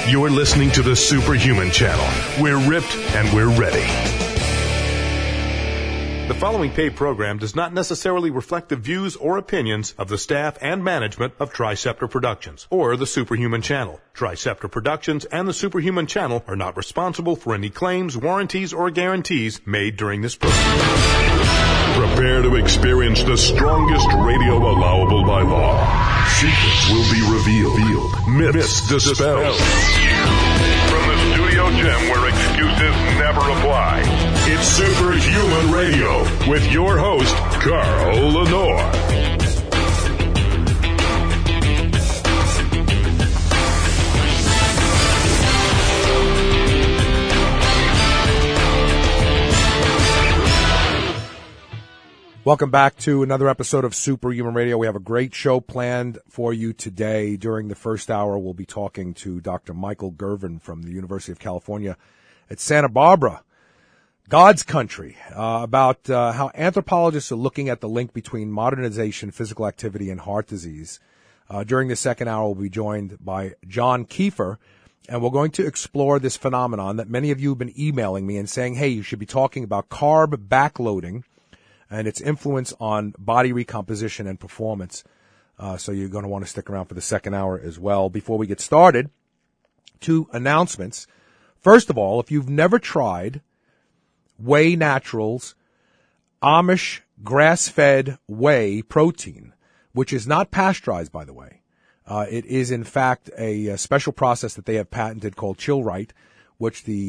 You're listening to the Superhuman Channel. We're ripped and we're ready. The following paid program does not necessarily reflect the views or opinions of the staff and management of Triceptor Productions or the Superhuman Channel. Triceptor Productions and the Superhuman Channel are not responsible for any claims, warranties, or guarantees made during this program. Prepare to experience the strongest radio allowable by law. Secrets will be revealed. Myths dispelled. From the studio gym where excuses never apply, it's Superhuman Radio with your host, Carl Lenore. Welcome back to another episode of Superhuman Radio. We have a great show planned for you today. During the first hour, we'll be talking to Dr. Michael Gervin from the University of California at Santa Barbara, God's country, about how anthropologists are looking at the link between modernization, physical activity, and heart disease. During the second hour, we'll be joined by John Kiefer, and we're going to explore this phenomenon that many of you have been emailing me and saying, hey, you should be talking about carb backloading and its influence on body recomposition and performance. So you're going to want to stick around for the second hour as well. Before we get started, two announcements. First of all, if you've never tried Whey Naturals Amish grass-fed whey protein, which is not pasteurized, by the way, it is in fact a special process that they have patented called Chill-Right, which the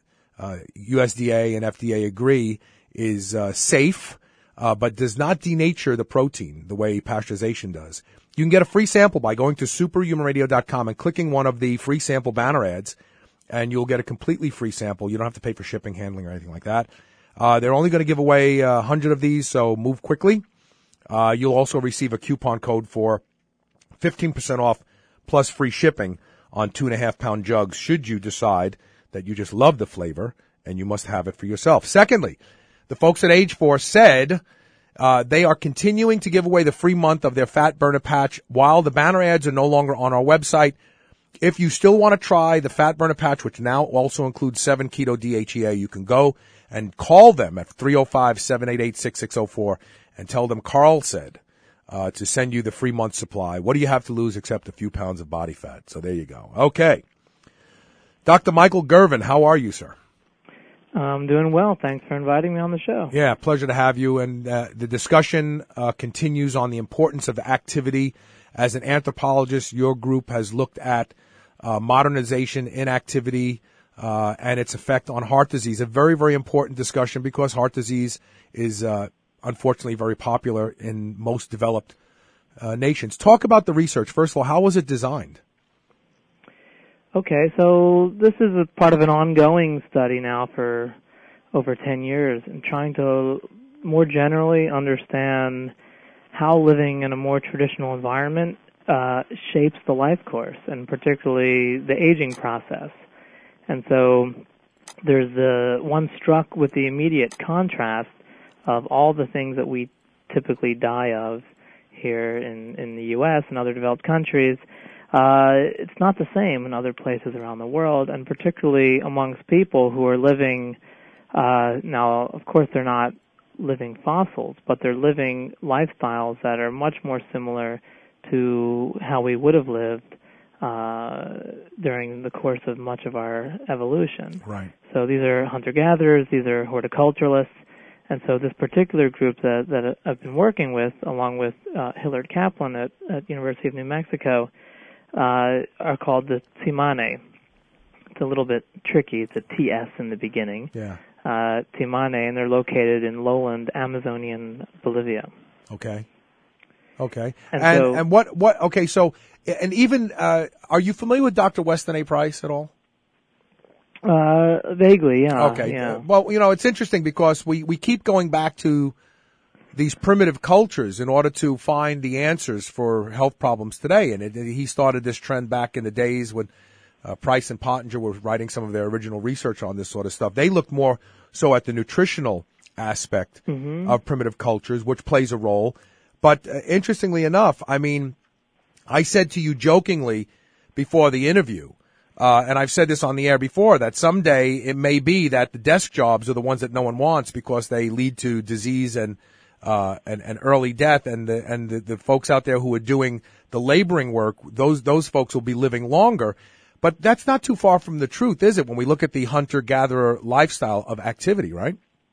USDA and FDA agree is safe, but does not denature the protein the way pasteurization does. You can get a free sample by going to superhumanradio.com and clicking one of the free sample banner ads, and you'll get a completely free sample. You don't have to pay for shipping, handling, or anything like that. They're only going to give away 100 of these, so move quickly. You'll also receive a coupon code for 15% off plus free shipping on 2.5-pound jugs should you decide that you just love the flavor and you must have it for yourself. Secondly, the folks at Age Force said they are continuing to give away the free month of their Fat Burner Patch while the banner ads are no longer on our website. If you still want to try the Fat Burner Patch, which now also includes 7-keto DHEA, you can go and call them at 305-788-6604 and tell them Carl said to send you the free month supply. What do you have to lose except a few pounds of body fat? So there you go. Okay. Dr. Michael Gervin, how are you, sir? I'm doing well. Thanks for inviting me on the show. Yeah, pleasure to have you. And the discussion continues on the importance of activity. As an anthropologist, your group has looked at modernization, inactivity, and its effect on heart disease. A very, very important discussion because heart disease is unfortunately very popular in most developed nations. Talk about the research. First of all, how was it designed? Okay, so this is a part of an ongoing study now for over 10 years and trying to more generally understand how living in a more traditional environment shapes the life course and particularly the aging process. And so there's one struck with the immediate contrast of all the things that we typically die of here in the U.S. and other developed countries. It's not the same in other places around the world, and particularly amongst people who are living, now, of course, they're not living fossils, but they're living lifestyles that are much more similar to how we would have lived during the course of much of our evolution. Right. So these are hunter-gatherers, these are horticulturalists, and so this particular group that I've been working with, along with Hillard Kaplan at University of New Mexico, are called the Tsimane. It's a little bit tricky. It's a TS in the beginning. Yeah. Tsimane, and they're located in lowland Amazonian Bolivia. Okay. Okay. And even, are you familiar with Dr. Weston A. Price at all? Vaguely, yeah. Okay. Yeah. Well, it's interesting because we keep going back to these primitive cultures in order to find the answers for health problems today. And he started this trend back in the days when Price and Pottinger were writing some of their original research on this sort of stuff. They looked more so at the nutritional aspect of primitive cultures, which plays a role. But interestingly enough, I mean, I said to you jokingly before the interview and I've said this on the air before, that someday it may be that the desk jobs are the ones that no one wants because they lead to disease and early death, and the folks out there who are doing the laboring work, those folks will be living longer. But that's not too far from the truth, is it, when we look at the hunter-gatherer lifestyle of activity, right?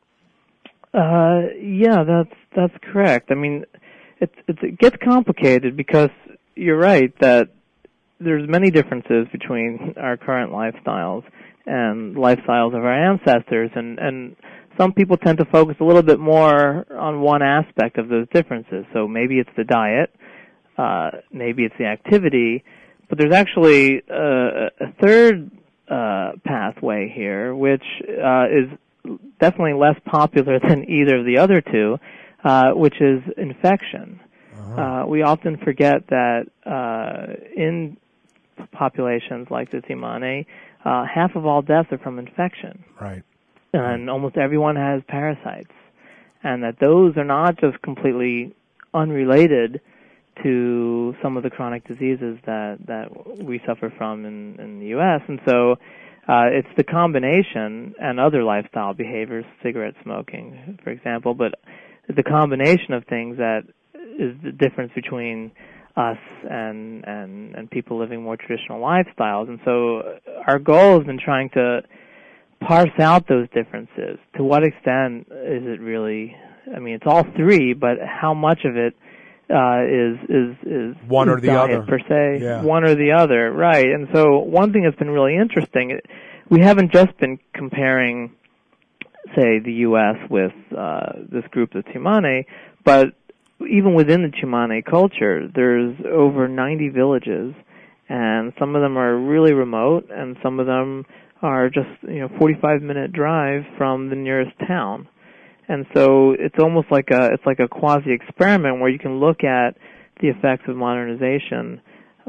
Yeah, that's correct. I mean, it gets complicated because you're right that there's many differences between our current lifestyles and lifestyles of our ancestors, and some people tend to focus a little bit more on one aspect of those differences. So maybe it's the diet, maybe it's the activity, but there's actually a third pathway here, which is definitely less popular than either of the other two, which is infection. We often forget that in populations like the Tsimane, half of all deaths are from infection. Right. And almost everyone has parasites. And that those are not just completely unrelated to some of the chronic diseases that we suffer from in the U.S. And so it's the combination and other lifestyle behaviors, cigarette smoking, for example, but the combination of things that is the difference between us and people living more traditional lifestyles. And so our goal has been trying to parse out those differences. To what extent is it really, I mean, it's all three, but how much of it is one or the other per se, yeah. One or the other, right? And so one thing that's been really interesting, we haven't just been comparing, say, the U.S. with this group, the Tsimane, but even within the Tsimane culture, there's over 90 villages, and some of them are really remote, and some of them are just 45-minute drive from the nearest town. And so it's almost like a quasi experiment where you can look at the effects of modernization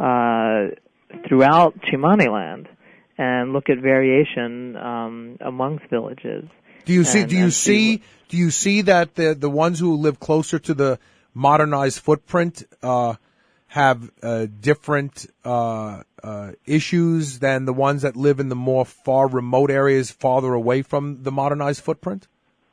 throughout Tsimane land and look at variation amongst villages. Do you see that the ones who live closer to the modernized footprint have different issues than the ones that live in the more far remote areas farther away from the modernized footprint?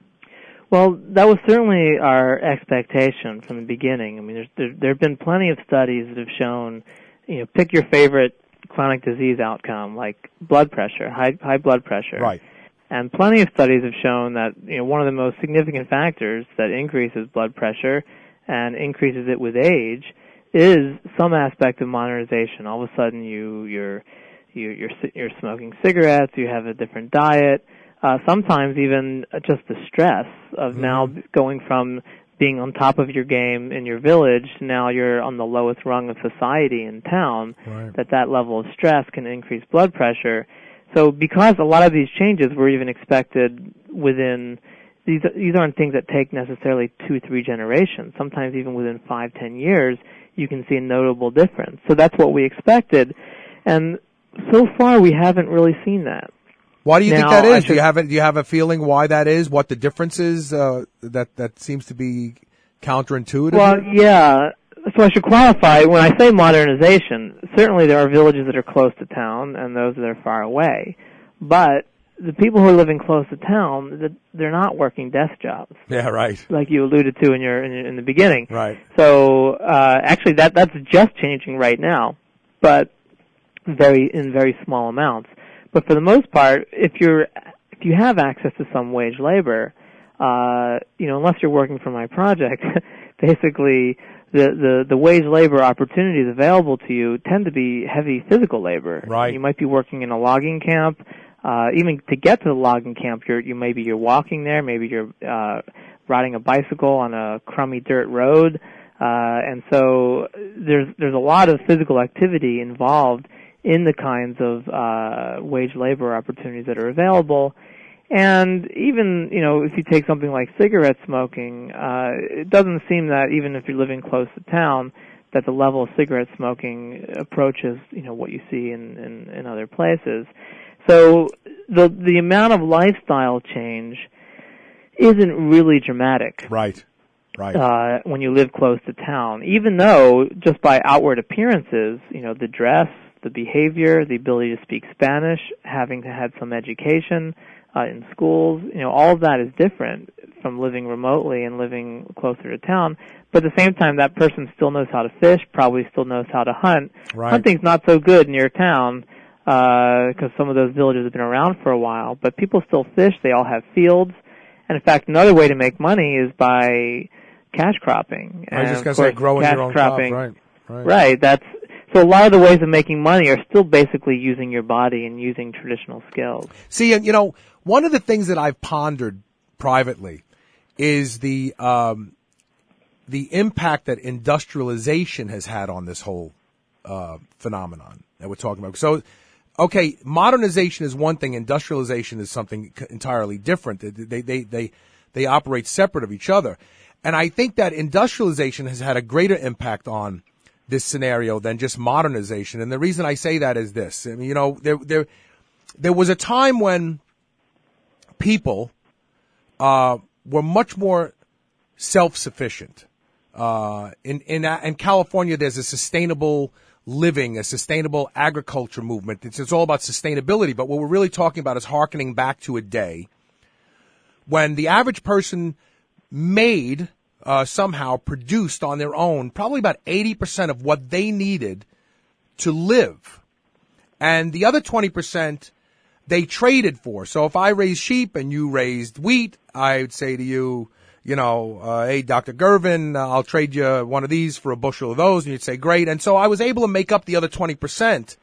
Well, that was certainly our expectation from the beginning. I mean, there have been plenty of studies that have shown, pick your favorite chronic disease outcome, like blood pressure, high blood pressure. Right. And plenty of studies have shown that one of the most significant factors that increases blood pressure and increases it with age is some aspect of modernization. All of a sudden, you're smoking cigarettes, you have a different diet. Sometimes even just the stress of now going from being on top of your game in your village to now you're on the lowest rung of society in town, right. that level of stress can increase blood pressure. So because a lot of these changes were even expected within, these aren't things that take necessarily 2-3 generations. Sometimes even within 5-10 years, you can see a notable difference. So that's what we expected. And so far we haven't really seen that. Why do you think that is? Do you have a feeling why that is? What the difference is? That seems to be counterintuitive. Well, yeah. So I should qualify. When I say modernization, certainly there are villages that are close to town and those that are far away. But the people who are living close to town, they're not working desk jobs. Yeah, right. Like you alluded to in the beginning. Right. So actually, that's just changing right now, but in very small amounts. But for the most part, if you have access to some wage labor, unless you're working for my project, basically the wage labor opportunities available to you tend to be heavy physical labor. Right. You might be working in a logging camp. Even to get to the logging camp, you're walking there. Maybe you're riding a bicycle on a crummy dirt road, and so there's a lot of physical activity involved in the kinds of wage labor opportunities that are available. And even, if you take something like cigarette smoking, it doesn't seem that even if you're living close to town, that the level of cigarette smoking approaches, what you see in other places. So the amount of lifestyle change isn't really dramatic. Right. Right. When you live close to town, even though just by outward appearances, the dress, the behavior, the ability to speak Spanish, having to have some education in schools. All of that is different from living remotely and living closer to town. But at the same time, that person still knows how to fish, probably still knows how to hunt. Right. Hunting's not so good near town because some of those villages have been around for a while. But people still fish. They all have fields. And in fact, another way to make money is by cash cropping. I was just going to say growing your own crop, right. Right. So a lot of the ways of making money are still basically using your body and using traditional skills. See, one of the things that I've pondered privately is the impact that industrialization has had on this whole phenomenon that we're talking about. So, okay, modernization is one thing. Industrialization is something entirely different. They operate separate of each other. And I think that industrialization has had a greater impact on this scenario than just modernization. And the reason I say that is this. I mean, there was a time when people were much more self-sufficient. In California, there's a sustainable living, a sustainable agriculture movement. It's all about sustainability. But what we're really talking about is hearkening back to a day when the average person made, somehow produced on their own, probably about 80% of what they needed to live. And the other 20% they traded for. So if I raised sheep and you raised wheat, I would say to you, hey, Dr. Gervin, I'll trade you one of these for a bushel of those. And you'd say, great. And so I was able to make up the other 20%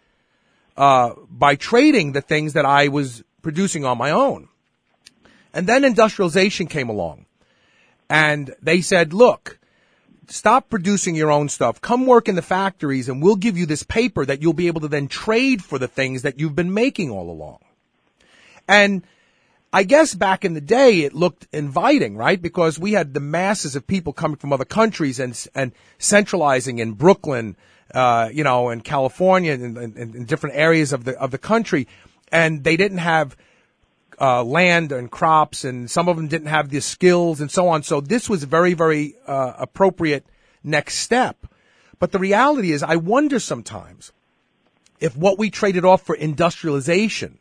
by trading the things that I was producing on my own. And then industrialization came along. And they said, look, stop producing your own stuff. Come work in the factories and we'll give you this paper that you'll be able to then trade for the things that you've been making all along. And I guess back in the day it looked inviting, right? Because we had the masses of people coming from other countries and centralizing in Brooklyn, in California and in different areas of the country. And they didn't have land and crops, and some of them didn't have the skills and so on. So this was a very, very appropriate next step. But the reality is, I wonder sometimes if what we traded off for industrialization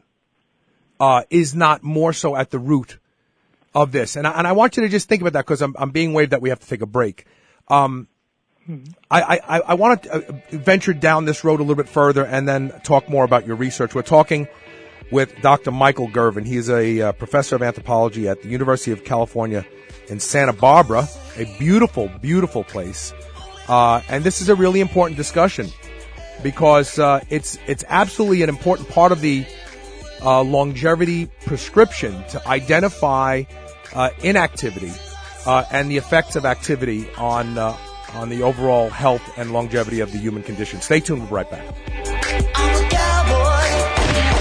is not more so at the root of this. And I want you to just think about that because I'm being waved that we have to take a break. I want to venture down this road a little bit further and then talk more about your research. We're talking with Dr. Michael Gervin. He is a professor of anthropology at the University of California in Santa Barbara, a beautiful, beautiful place. And this is a really important discussion because it's absolutely an important part of the longevity prescription to identify inactivity and the effects of activity on the overall health and longevity of the human condition. Stay tuned. We'll be right back. I'm a cowboy.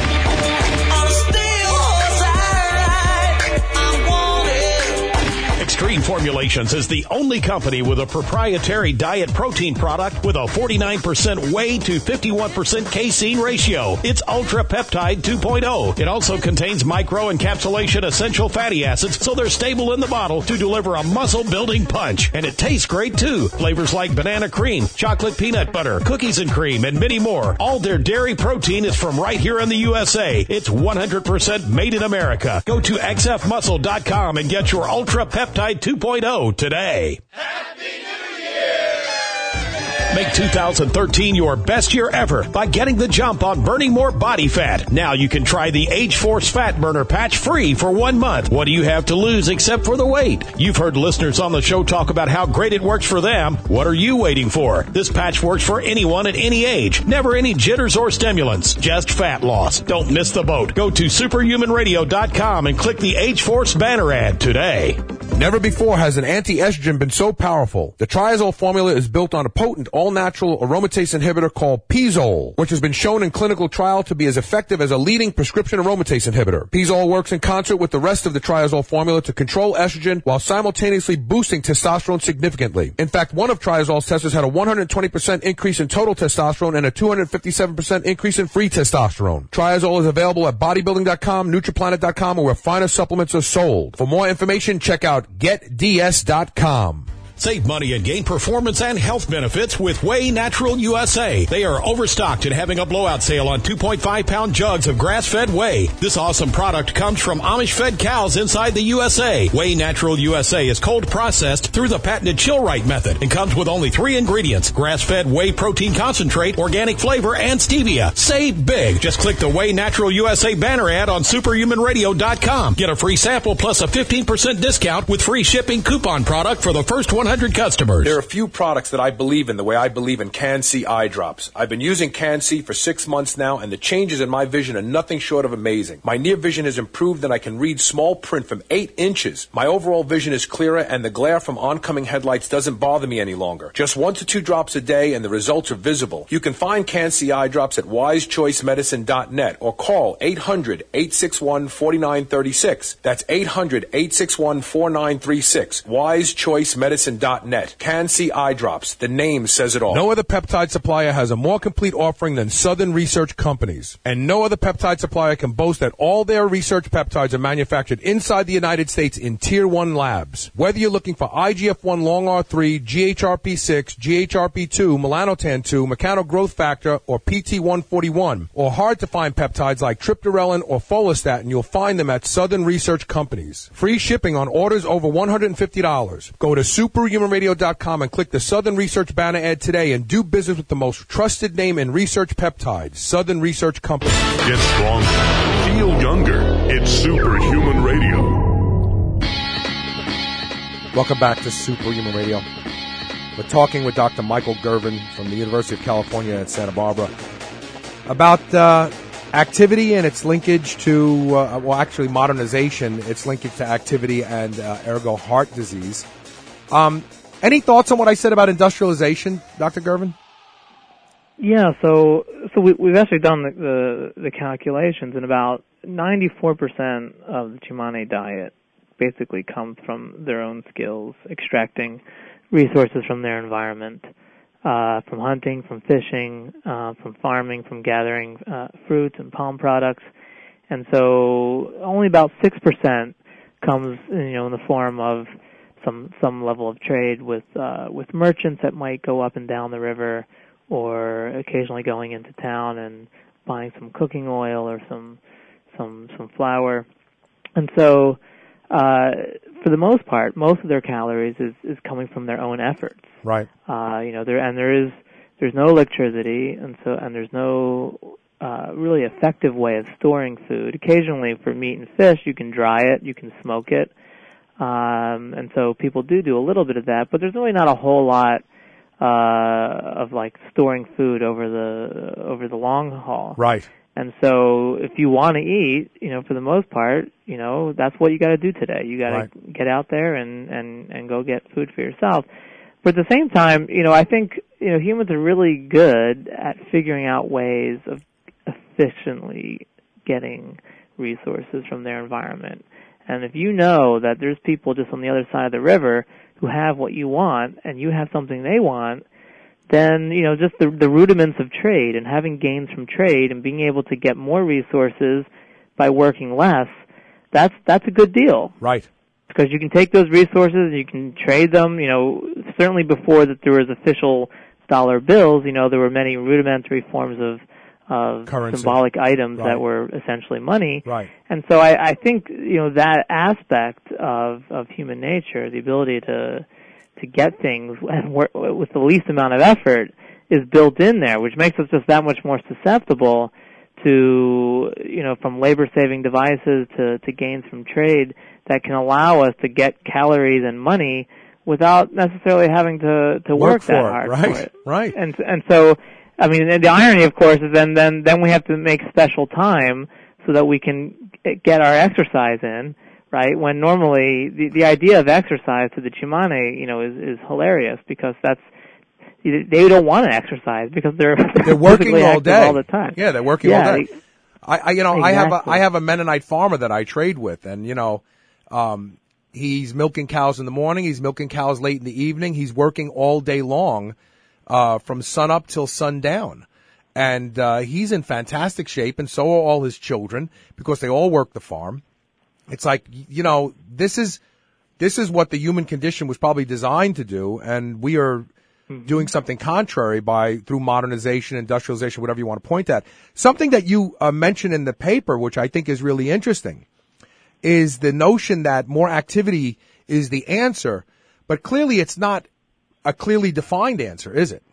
Extreme Formulations is the only company with a proprietary diet protein product with a 49% whey to 51% casein ratio. It's Ultra Peptide 2.0. It also contains microencapsulation essential fatty acids, so they're stable in the bottle to deliver a muscle-building punch. And it tastes great, too. Flavors like banana cream, chocolate peanut butter, cookies and cream, and many more. All their dairy protein is from right here in the USA. It's 100% made in America. Go to xfmuscle.com and get your Ultra Peptide 2.0 today. Happy New Year! Make 2013 your best year ever by getting the jump on burning more body fat. Now you can try the Age-Force Fat Burner Patch free for 1 month. What do you have to lose except for the weight? You've heard listeners on the show talk about how great it works for them. What are you waiting for? This patch works for anyone at any age. Never any jitters or stimulants. Just fat loss. Don't miss the boat. Go to superhumanradio.com and click the Age-Force banner ad today. Never before has an anti-estrogen been so powerful. The Triazole formula is built on a potent, all-natural aromatase inhibitor called Pizole, which has been shown in clinical trial to be as effective as a leading prescription aromatase inhibitor. Pizole works in concert with the rest of the Triazole formula to control estrogen while simultaneously boosting testosterone significantly. In fact, one of Triazole's testers had a 120% increase in total testosterone and a 257% increase in free testosterone. Triazole is available at bodybuilding.com, nutriplanet.com, or where finer supplements are sold. For more information, check out getds.com. Save money and gain performance and health benefits with Whey Natural USA. They are overstocked and having a blowout sale on 2.5-pound jugs of grass-fed whey. This awesome product comes from Amish-fed cows inside the USA. Whey Natural USA is cold processed through the patented Chill-Right method and comes with only 3 ingredients: grass-fed whey protein concentrate, organic flavor, and stevia. Save big. Just click the Whey Natural USA banner ad on superhumanradio.com. Get a free sample plus a 15% discount with free shipping coupon product for the first 100 customers. There are a few products that I believe in the way I believe in Can-C eye drops. I've been using Can-C for 6 months now, and the changes in my vision are nothing short of amazing. My near vision has improved, and I can read small print from 8 inches. My overall vision is clearer, and the glare from oncoming headlights doesn't bother me any longer. Just 1 to 2 drops a day, and the results are visible. You can find Can-C eye drops at wisechoicemedicine.net or call 800-861-4936. That's 800-861-4936. wisechoicemedicine.net. Can-C eye drops. The name says it all. No other peptide supplier has a more complete offering than Southern Research Companies. And no other peptide supplier can boast that all their research peptides are manufactured inside the United States in Tier 1 labs. Whether you're looking for IGF-1 Long R3, GHRP6, GHRP2, melanotan-2, mechanogrowth factor, or PT141, or hard-to-find peptides like triptorelin or follistatin, you'll find them at Southern Research Companies. Free shipping on orders over $150. Go to superhumanradio.com and click the Southern Research banner ad today and do business with the most trusted name in research peptides, Southern Research Company. Get stronger. Feel younger. It's Superhuman Radio. Welcome back to Superhuman Radio. We're talking with Dr. Michael Gervin from the University of California at Santa Barbara about activity and its linkage to, modernization, its linkage to activity and ergo heart disease. Any thoughts on what I said about industrialization, Dr. Gervin? Yeah, so we've actually done the calculations, and about 94% of the Humane diet basically comes from their own skills, extracting resources from their environment, from hunting, from fishing, from farming, from gathering fruits and palm products, and so only about 6% comes, in the form of some level of trade with merchants that might go up and down the river, or occasionally going into town and buying some cooking oil or some flour. And so for the most part, most of their calories is coming from their own efforts. Right. There's no electricity, and there's no really effective way of storing food. Occasionally for meat and fish, you can dry it, you can smoke it. And so people do a little bit of that, but there's really not a whole lot of like storing food over the long haul. Right. And so if you want to eat, for the most part, that's what you got to do today. You got to get out there and go get food for yourself. But at the same time, I think, humans are really good at figuring out ways of efficiently getting resources from their environment. And if you know that there's people just on the other side of the river who have what you want, and you have something they want, then, just the rudiments of trade and having gains from trade and being able to get more resources by working less, that's a good deal. Right. Because you can take those resources and you can trade them, certainly before that there was official dollar bills, there were many rudimentary forms of currency, symbolic items that were essentially money. Right. And so I think, that aspect of human nature, the ability to get things with the least amount of effort, is built in there, which makes us just that much more susceptible to, from labor-saving devices to gains from trade that can allow us to get calories and money without necessarily having to work that hard for it. Right. And so, I mean, the irony, of course, is then we have to make special time so that we can get our exercise in, right? When normally the idea of exercise to the Chimane, is hilarious, because they don't want to exercise because they're working all day, all the time. Yeah, they're working all day. Exactly. I have a Mennonite farmer that I trade with, and he's milking cows in the morning, he's milking cows late in the evening, he's working all day long, from sun up till sundown. And he's in fantastic shape, and so are all his children, because they all work the farm. It's like, this is this is what the human condition was probably designed to do, and we are doing something contrary through modernization, industrialization, whatever you want to point at. Something that you mentioned in the paper, which I think is really interesting, is the notion that more activity is the answer, but clearly it's not a clearly defined answer, is it?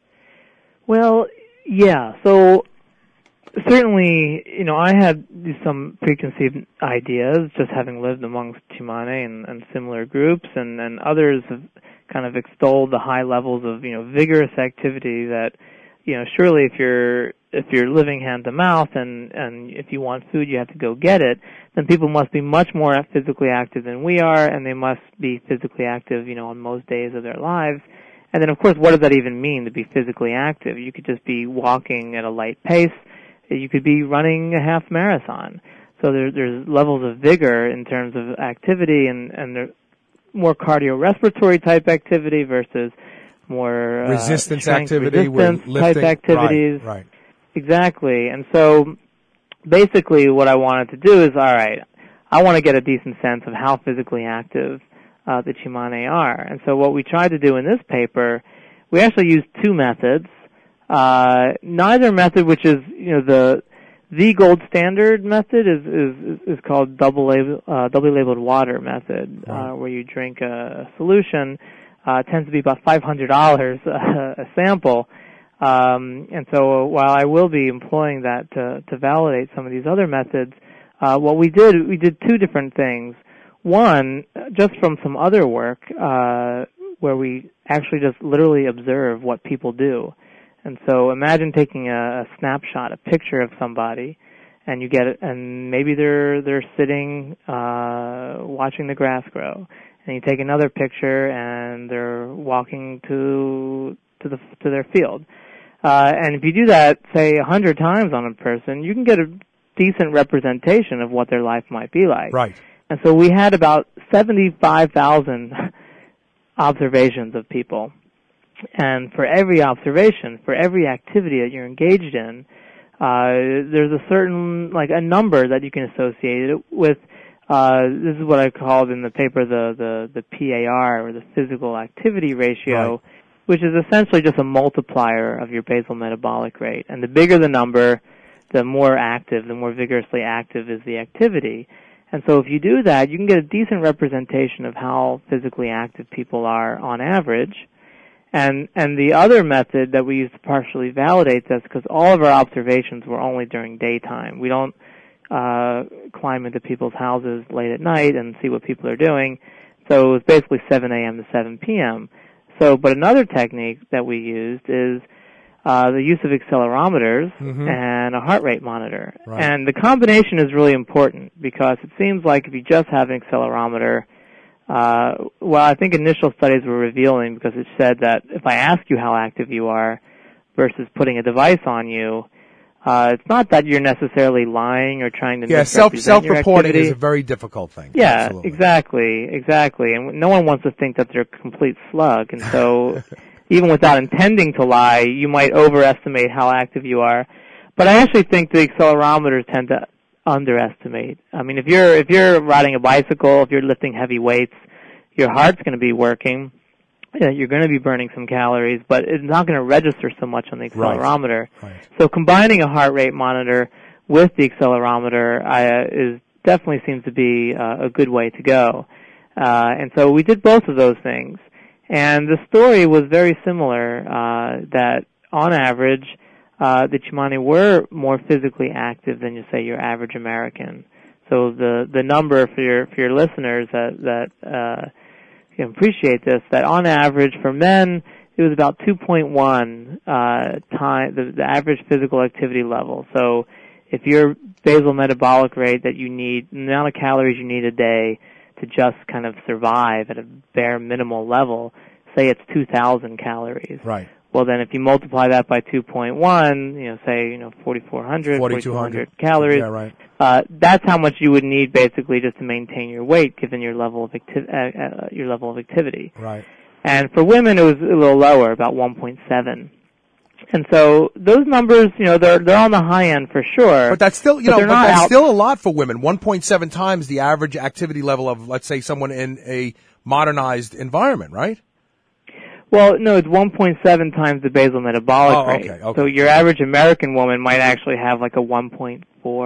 Well, yeah. So certainly, I had some preconceived ideas, just having lived amongst Tsimane and similar groups, and others have kind of extolled the high levels of, vigorous activity that, surely if you're living hand to mouth and if you want food, you have to go get it, then people must be much more physically active than we are, and they must be physically active, on most days of their lives. And then, of course, what does that even mean to be physically active? You could just be walking at a light pace. You could be running a half marathon. So there's levels of vigor in terms of activity, and there's more cardiorespiratory type activity versus more resistance strength, activity, resistance lifting type activities. Right. Exactly. And so basically what I wanted to do is, all right, I want to get a decent sense of how physically active the Tsimane are. And so what we tried to do in this paper, we actually used two methods. Neither method, which is, the gold standard method is called doubly labeled water method, where you drink a solution. It tends to be about $500 a sample. And so while I will be employing that to validate some of these other methods, what we did two different things. One, just from some other work, where we actually just literally observe what people do. And so imagine taking a snapshot, a picture of somebody, and you get it, and maybe they're sitting, watching the grass grow. And you take another picture and they're walking to their field. And if you do that, say 100 times on a person, you can get a decent representation of what their life might be like. Right. And so we had about 75,000 observations of people. And for every observation, for every activity that you're engaged in, there's a certain, a number that you can associate it with. This is what I called in the paper the PAR, or the physical activity ratio, right, which is essentially just a multiplier of your basal metabolic rate. And the bigger the number, the more active, the more vigorously active is the activity. And so if you do that, you can get a decent representation of how physically active people are on average. And the other method that we use to partially validate this, because all of our observations were only during daytime. We don't climb into people's houses late at night and see what people are doing. So it was basically 7 a.m. to 7 p.m. But another technique that we used is the use of accelerometers and a heart rate monitor. Right. And the combination is really important, because it seems like if you just have an accelerometer, I think initial studies were revealing, because it said that if I ask you how active you are versus putting a device on you, it's not that you're necessarily lying or trying to misrepresent self-reporting your activity. is a very difficult thing. Yeah, absolutely. exactly. And no one wants to think that they're a complete slug. And so even without intending to lie, you might overestimate how active you are. But I actually think the accelerometers tend to underestimate. I mean, if you're riding a bicycle, if you're lifting heavy weights, your heart's going to be working. You're going to be burning some calories, but it's not going to register so much on the accelerometer. Right. So combining a heart rate monitor with the accelerometer definitely seems to be a good way to go. And so we did both of those things. And the story was very similar, that on average, the Tsimane were more physically active than, say, your average American. So the number for your listeners that can appreciate this, that on average for men, it was about 2.1 time the average physical activity level. So if your basal metabolic rate that you need, the amount of calories you need a day to just kind of survive at a bare minimal level, say it's 2,000 calories. Right. Well, then if you multiply that by 2.1, say 4,200 calories. Yeah, right. That's how much you would need basically just to maintain your weight, given your level of activity. Right. And for women, it was a little lower, about 1.7. And so those numbers, they're on the high end for sure. But that's still, still a lot for women. 1.7 times the average activity level of, let's say, someone in a modernized environment, right? Well, no, it's 1.7 times the basal metabolic rate. Okay. So your average American woman might actually have like a 1.4,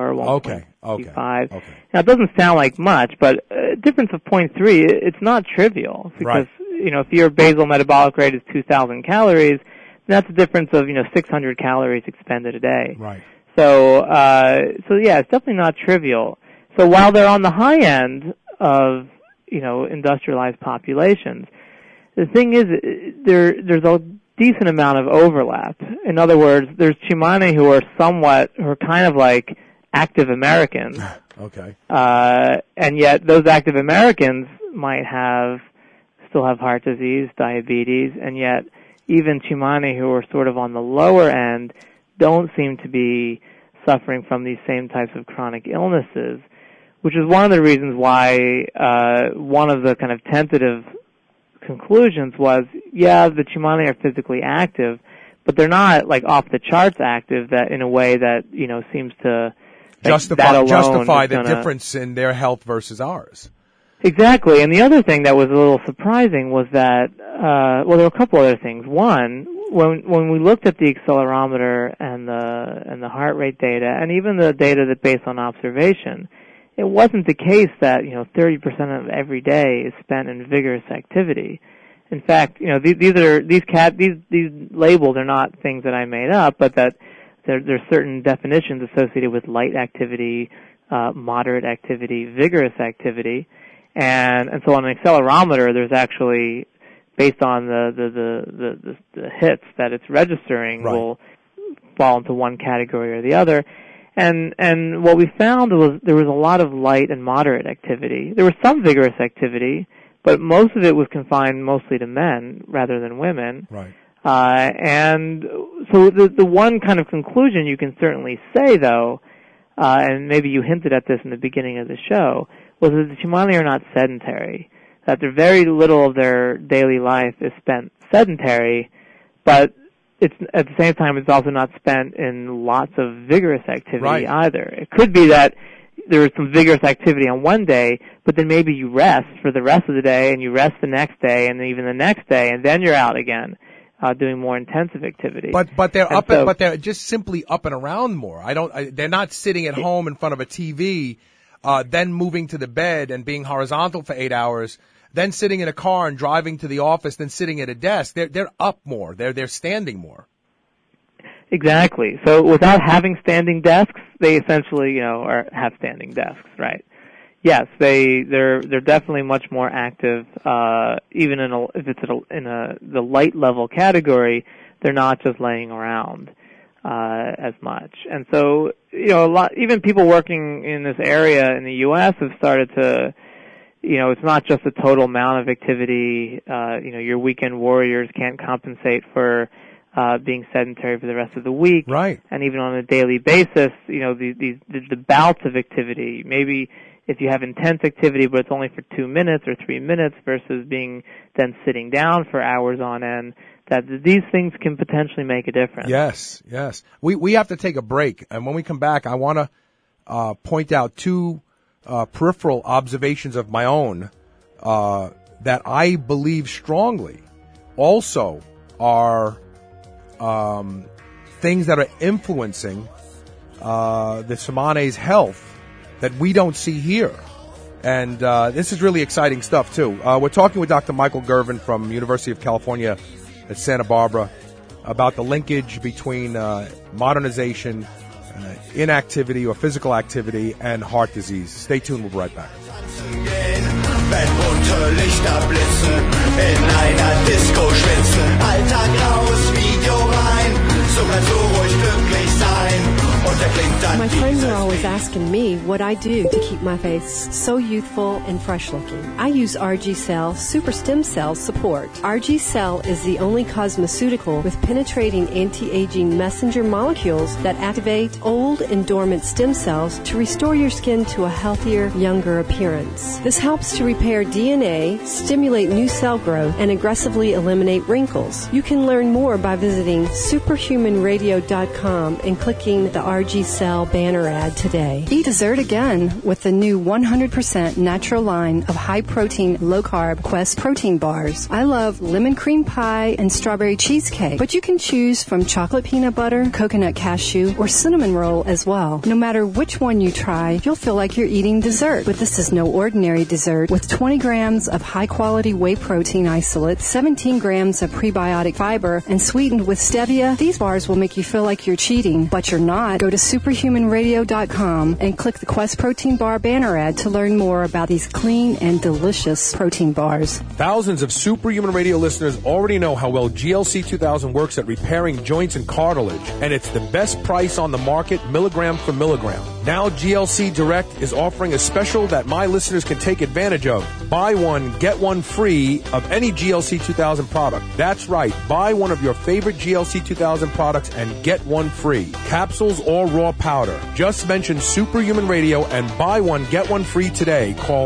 1.5. Okay. Now, it doesn't sound like much, but a difference of 0.3, it's not trivial. Because, if your basal metabolic rate is 2,000 calories, that's a difference of, 600 calories expended a day. Right. So yeah, it's definitely not trivial. So while they're on the high end of, industrialized populations, the thing is, there's a decent amount of overlap. In other words, there's Tsimane who are kind of like active Americans. Okay. And yet those active Americans might still have heart disease, diabetes, and yet even Tsimane who are sort of on the lower end don't seem to be suffering from these same types of chronic illnesses, which is one of the reasons why one of the kind of tentative conclusions was, the Tsimane are physically active, but they're not like off the charts active that in a way that, seems to justify the difference in their health versus ours. Exactly. And the other thing that was a little surprising was that, there were a couple other things. One, when we looked at the accelerometer and the heart rate data, and even the data that based on observation, it wasn't the case that 30% of every day is spent in vigorous activity. In fact, these labels are not things that I made up, but that there's certain definitions associated with light activity, moderate activity, vigorous activity, and so on an accelerometer, there's actually, based on the hits that it's registering, will fall into one category or the other. And what we found was there was a lot of light and moderate activity. There was some vigorous activity, but most of it was confined mostly to men rather than women. Right. And so the one kind of conclusion you can certainly say, though, and maybe you hinted at this in the beginning of the show, was that the Tsimane are not sedentary, that very little of their daily life is spent sedentary, but it's at the same time it's also not spent in lots of vigorous activity either. It could be that there is some vigorous activity on one day, but then maybe you rest for the rest of the day, and you rest the next day, and even the next day, and then you're out again doing more intensive activity. But they're just simply up and around more. They're not sitting at home in front of a TV, then moving to the bed and being horizontal for 8 hours, then sitting in a car and driving to the office, then sitting at a desk. They're up more. They're standing more. Exactly. So without having standing desks, they essentially, have standing desks, right? Yes, they're definitely much more active. Even if it's in the light level category, they're not just laying around as much. And so, even people working in this area in the U.S. have started to, it's not just the total amount of activity. Your weekend warriors can't compensate for being sedentary for the rest of the week. Right. And even on a daily basis, the bouts of activity, maybe if you have intense activity but it's only for 2 minutes or 3 minutes versus being then sitting down for hours on end, that these things can potentially make a difference. Yes. We have to take a break, and when we come back, I want to point out two peripheral observations of my own that I believe strongly also are things that are influencing the Tsimane's health that we don't see here. And this is really exciting stuff, too. We're talking with Dr. Michael Gervin from University of California at Santa Barbara about the linkage between modernization, inactivity or physical activity, and heart disease. Stay tuned. We'll be right back. Wenn bunte Lichter blitzen, in einer Disco schwitzen, Alltag raus, Video rein, so kannst du ruhig glücklich sein. Und My friends are always asking me what I do to keep my face so youthful and fresh looking. I use RG Cell Super Stem Cell Support. RG Cell is the only cosmeceutical with penetrating anti-aging messenger molecules that activate old and dormant stem cells to restore your skin to a healthier, younger appearance. This helps to repair DNA, stimulate new cell growth, and aggressively eliminate wrinkles. You can learn more by visiting superhumanradio.com and clicking the RG Cell banner ad today. Eat dessert again with the new 100% natural line of high-protein, low-carb Quest protein bars. I love lemon cream pie and strawberry cheesecake, but you can choose from chocolate peanut butter, coconut cashew, or cinnamon roll as well. No matter which one you try, you'll feel like you're eating dessert. But this is no ordinary dessert. With 20 grams of high-quality whey protein isolate, 17 grams of prebiotic fiber, and sweetened with stevia, these bars will make you feel like you're cheating, but you're not. Go to superhumanradio.com and click the Quest Protein Bar banner ad to learn more about these clean and delicious protein bars. Thousands of Superhuman Radio listeners already know how well GLC 2000 works at repairing joints and cartilage, and it's the best price on the market, milligram for milligram. Now GLC Direct is offering a special that my listeners can take advantage of. Buy one, get one free of any GLC 2000 product. That's right. Buy one of your favorite GLC 2000 products and get one free. Capsules or raw powder. Just mention Superhuman Radio and buy one, get one free today. Call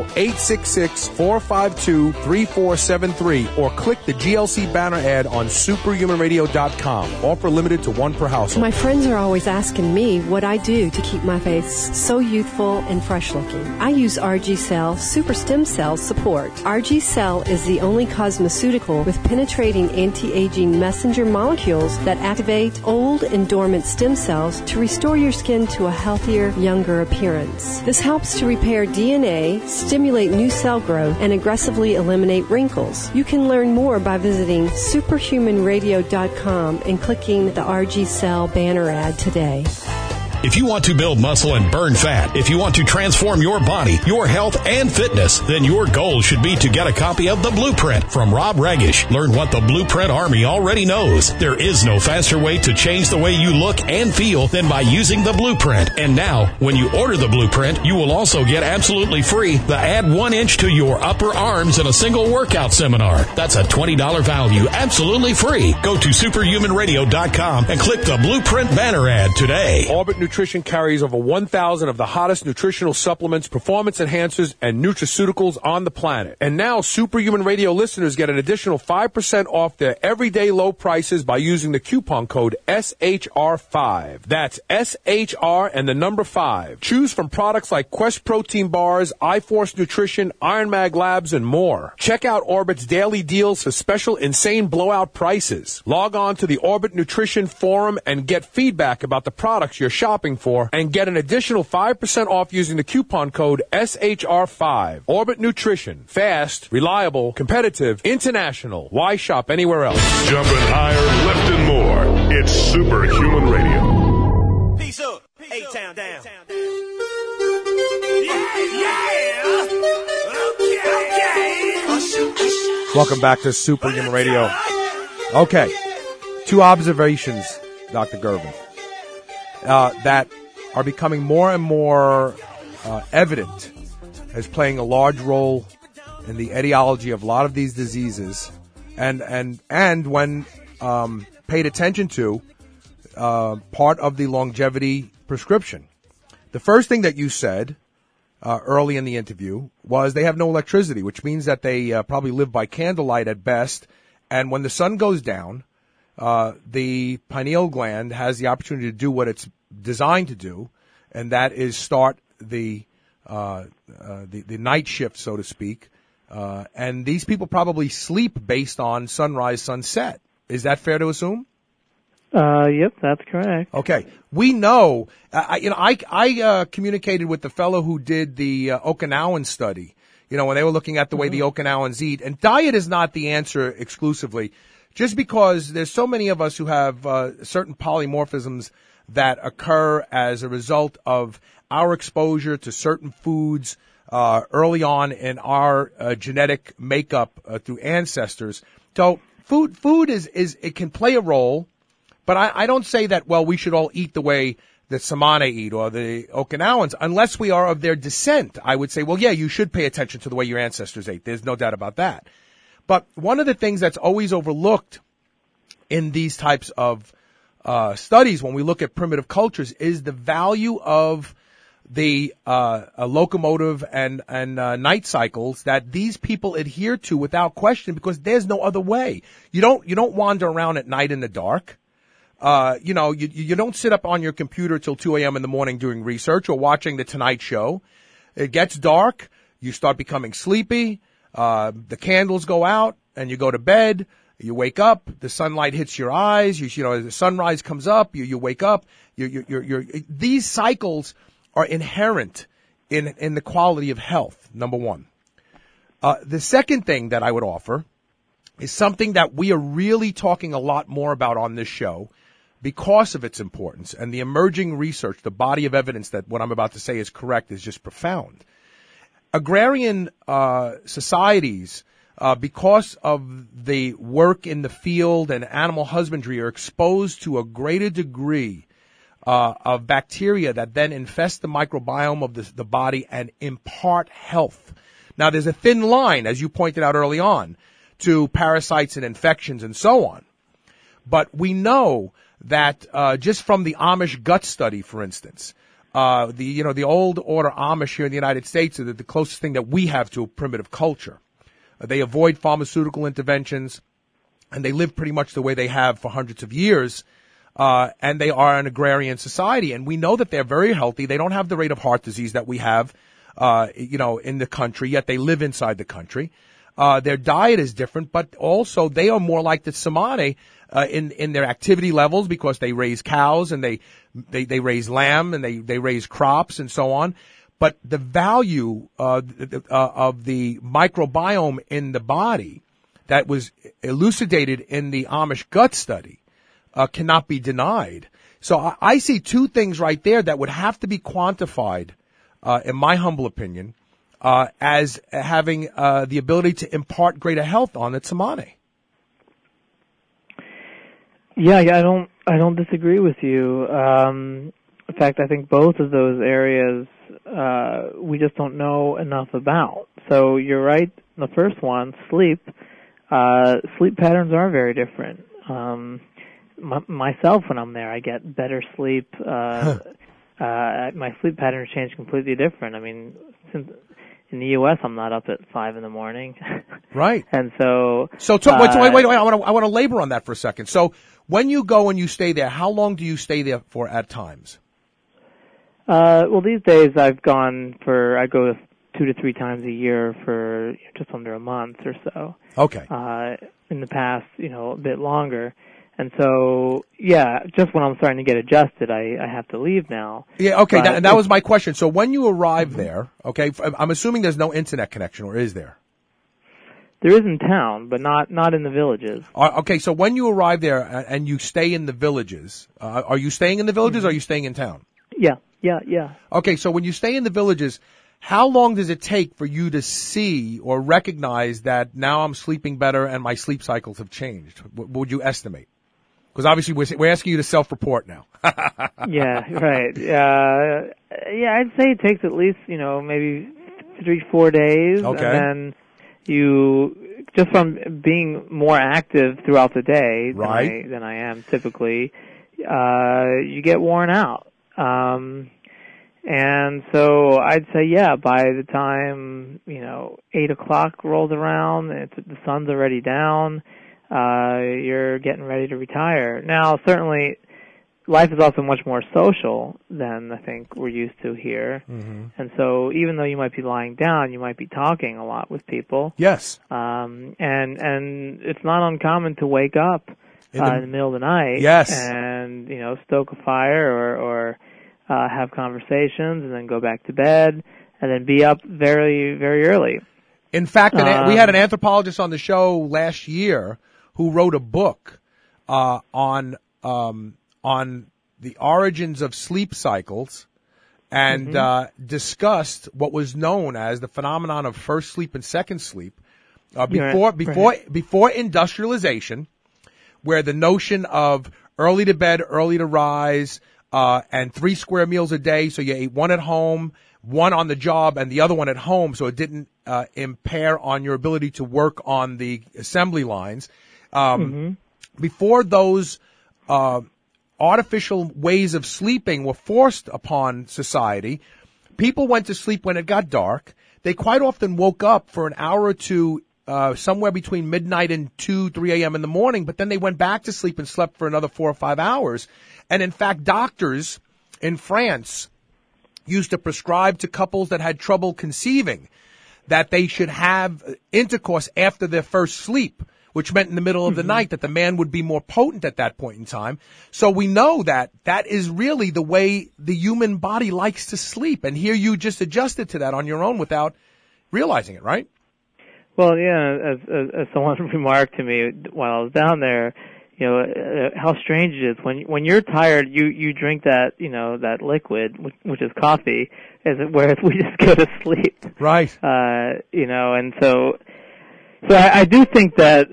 866-452-3473 or click the GLC banner ad on superhumanradio.com. Offer limited to one per household. My friends are always asking me what I do to keep my face so youthful and fresh looking. I use RG Cell Super Stem Cell Support. RG Cell is the only cosmeceutical with penetrating anti-aging messenger molecules that activate old and dormant stem cells to restore your skin to a healthier, younger appearance. This helps to repair DNA, stimulate new cell growth, and aggressively eliminate wrinkles. You can learn more by visiting superhumanradio.com and clicking the RG Cell banner ad today. If you want to build muscle and burn fat, if you want to transform your body, your health, and fitness, then your goal should be to get a copy of The Blueprint from Rob Regish. Learn what the Blueprint Army already knows. There is no faster way to change the way you look and feel than by using The Blueprint. And now, when you order The Blueprint, you will also get absolutely free the Add 1 inch to your upper arms in a single workout seminar. That's a $20 value, absolutely free. Go to superhumanradio.com and click the Blueprint banner ad today. Orbit Nutrition carries over 1,000 of the hottest nutritional supplements, performance enhancers, and nutraceuticals on the planet. And now Superhuman Radio listeners get an additional 5% off their everyday low prices by using the coupon code SHR5. That's SHR and the number 5. Choose from products like Quest Protein Bars, iForce Nutrition, Iron Mag Labs, and more. Check out Orbit's daily deals for special insane blowout prices. Log on to the Orbit Nutrition Forum and get feedback about the products you're shopping for and get an additional 5% off using the coupon code SHR5. Orbit Nutrition. Fast, reliable, competitive, international. Why shop anywhere else? Jumping higher, lifting more. It's Superhuman Radio. Peace up. A-Town down. Okay. Welcome back to Superhuman Radio. Okay, 2 observations, Dr. Gervin, that are becoming more and more evident as playing a large role in the etiology of a lot of these diseases, and when paid attention to, part of the longevity prescription. The first thing that you said early in the interview was they have no electricity, which means that they probably live by candlelight at best, and when the sun goes down, the pineal gland has the opportunity to do what it's designed to do, and that is start the night shift, so to speak. And these people probably sleep based on sunrise, sunset. Is that fair to assume? Yep, that's correct. Okay. We know, I communicated with the fellow who did the Okinawan study, when they were looking at the way the Okinawans eat. And diet is not the answer exclusively, just because there's so many of us who have certain polymorphisms that occur as a result of our exposure to certain foods early on in our genetic makeup through ancestors. So food is it can play a role. But I don't say that, we should all eat the way the Tsamane eat or the Okinawans, unless we are of their descent. I would say, well, yeah, you should pay attention to the way your ancestors ate. There's no doubt about that. But one of the things that's always overlooked in these types of studies when we look at primitive cultures is the value of the locomotive and night cycles that these people adhere to without question, because there's no other way. You don't wander around at night in the dark. You don't sit up on your computer till 2 a.m. in the morning doing research or watching the Tonight Show. It gets dark. You start becoming sleepy. The candles go out and you go to bed. You wake up. The sunlight hits your eyes. The sunrise comes up. You wake up. These cycles are inherent in the quality of health. Number one. The second thing that I would offer is something that we are really talking a lot more about on this show, because of its importance and the emerging research, the body of evidence that what I'm about to say is correct is just profound. Agrarian societies, because of the work in the field and animal husbandry, are exposed to a greater degree of bacteria that then infest the microbiome of the body and impart health. Now, there's a thin line, as you pointed out early on, to parasites and infections and so on. But we know that just from the Amish gut study, for instance, the old order Amish here in the United States are the closest thing that we have to a primitive culture. They avoid pharmaceutical interventions, and they live pretty much the way they have for hundreds of years, and they are an agrarian society. And we know that they're very healthy. They don't have the rate of heart disease that we have, in the country, yet they live inside the country. Their diet is different, but also they are more like the Tsamane in their activity levels, because they raise cows and they raise lamb and they raise crops and so on. But the value of the microbiome in the body that was elucidated in the Amish gut study cannot be denied. So I see two things right there that would have to be quantified, in my humble opinion, as having the ability to impart greater health on the Tsamane. Yeah, I don't disagree with you. In fact, I think both of those areas we just don't know enough about. So you're right. The first one, sleep. Sleep patterns are very different. Myself, when I'm there, I get better sleep. My sleep patterns change completely different. I mean, since in the U.S., I'm not up at 5 in the morning. Right. And so... wait. I want to labor on that for a second. So when you go and you stay there, how long do you stay there for at times? Well, these days I go 2 to 3 times a year for just under a month or so. Okay. In the past, a bit longer. And so, yeah, just when I'm starting to get adjusted, I have to leave now. Yeah, okay, and that was my question. So when you arrive there, okay, I'm assuming there's no internet connection, or is there? There is in town, but not in the villages. Okay, so when you arrive there and you stay in the villages, are you staying in the villages or are you staying in town? Yeah. Okay, so when you stay in the villages, how long does it take for you to see or recognize that now I'm sleeping better and my sleep cycles have changed? What would you estimate? Because obviously we're asking you to self-report now. Yeah, right. I'd say it takes at least, maybe 3-4 days. Okay. And then you, just from being more active throughout the day right. than I am typically, you get worn out. And so I'd say, by the time, 8 o'clock rolls around, the sun's already down, you're getting ready to retire. Now, certainly, life is also much more social than I think we're used to here. Mm-hmm. And so even though you might be lying down, you might be talking a lot with people. Yes. And it's not uncommon to wake up in the middle of the night. Yes. And, stoke a fire or have conversations and then go back to bed and then be up very, very early. In fact, we had an anthropologist on the show last year who wrote a book on the origins of sleep cycles and discussed what was known as the phenomenon of first sleep and second sleep before industrialization, where the notion of early to bed, early to rise, and 3 square meals a day. So you ate one at home, one on the job, and the other one at home. So it didn't impair on your ability to work on the assembly lines. Before those artificial ways of sleeping were forced upon society, people went to sleep when it got dark. They quite often woke up for an hour or two somewhere between midnight and 2, 3 a.m. in the morning, but then they went back to sleep and slept for another 4 or 5 hours. And in fact, doctors in France used to prescribe to couples that had trouble conceiving that they should have intercourse after their first sleep, which meant in the middle of the night, that the man would be more potent at that point in time. So we know that that is really the way the human body likes to sleep. And here you just adjusted to that on your own without realizing it, right? Well, yeah, as someone remarked to me while I was down there, how strange it is when you're tired, you drink that, that liquid, which is coffee, whereas we just go to sleep. Right. And so I do think that,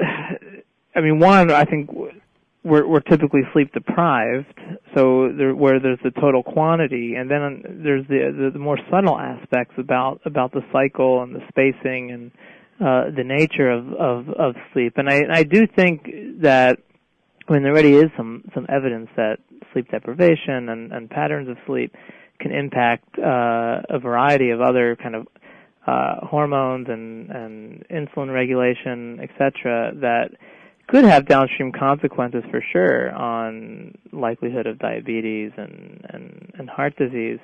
I think we're typically sleep deprived, so where there's the total quantity, and then there's the more subtle aspects about the cycle and the spacing and the nature of sleep. And I do think that there already is some evidence that sleep deprivation and patterns of sleep can impact a variety of other kind of hormones and insulin regulation, etc., that could have downstream consequences for sure on likelihood of diabetes and heart disease.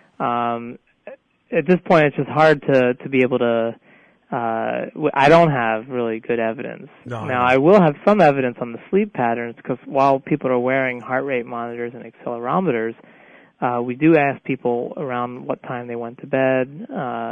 At this point, it's just hard to be able to. I don't have really good evidence. Now, I will have some evidence on the sleep patterns because while people are wearing heart rate monitors and accelerometers, we do ask people around what time they went to bed.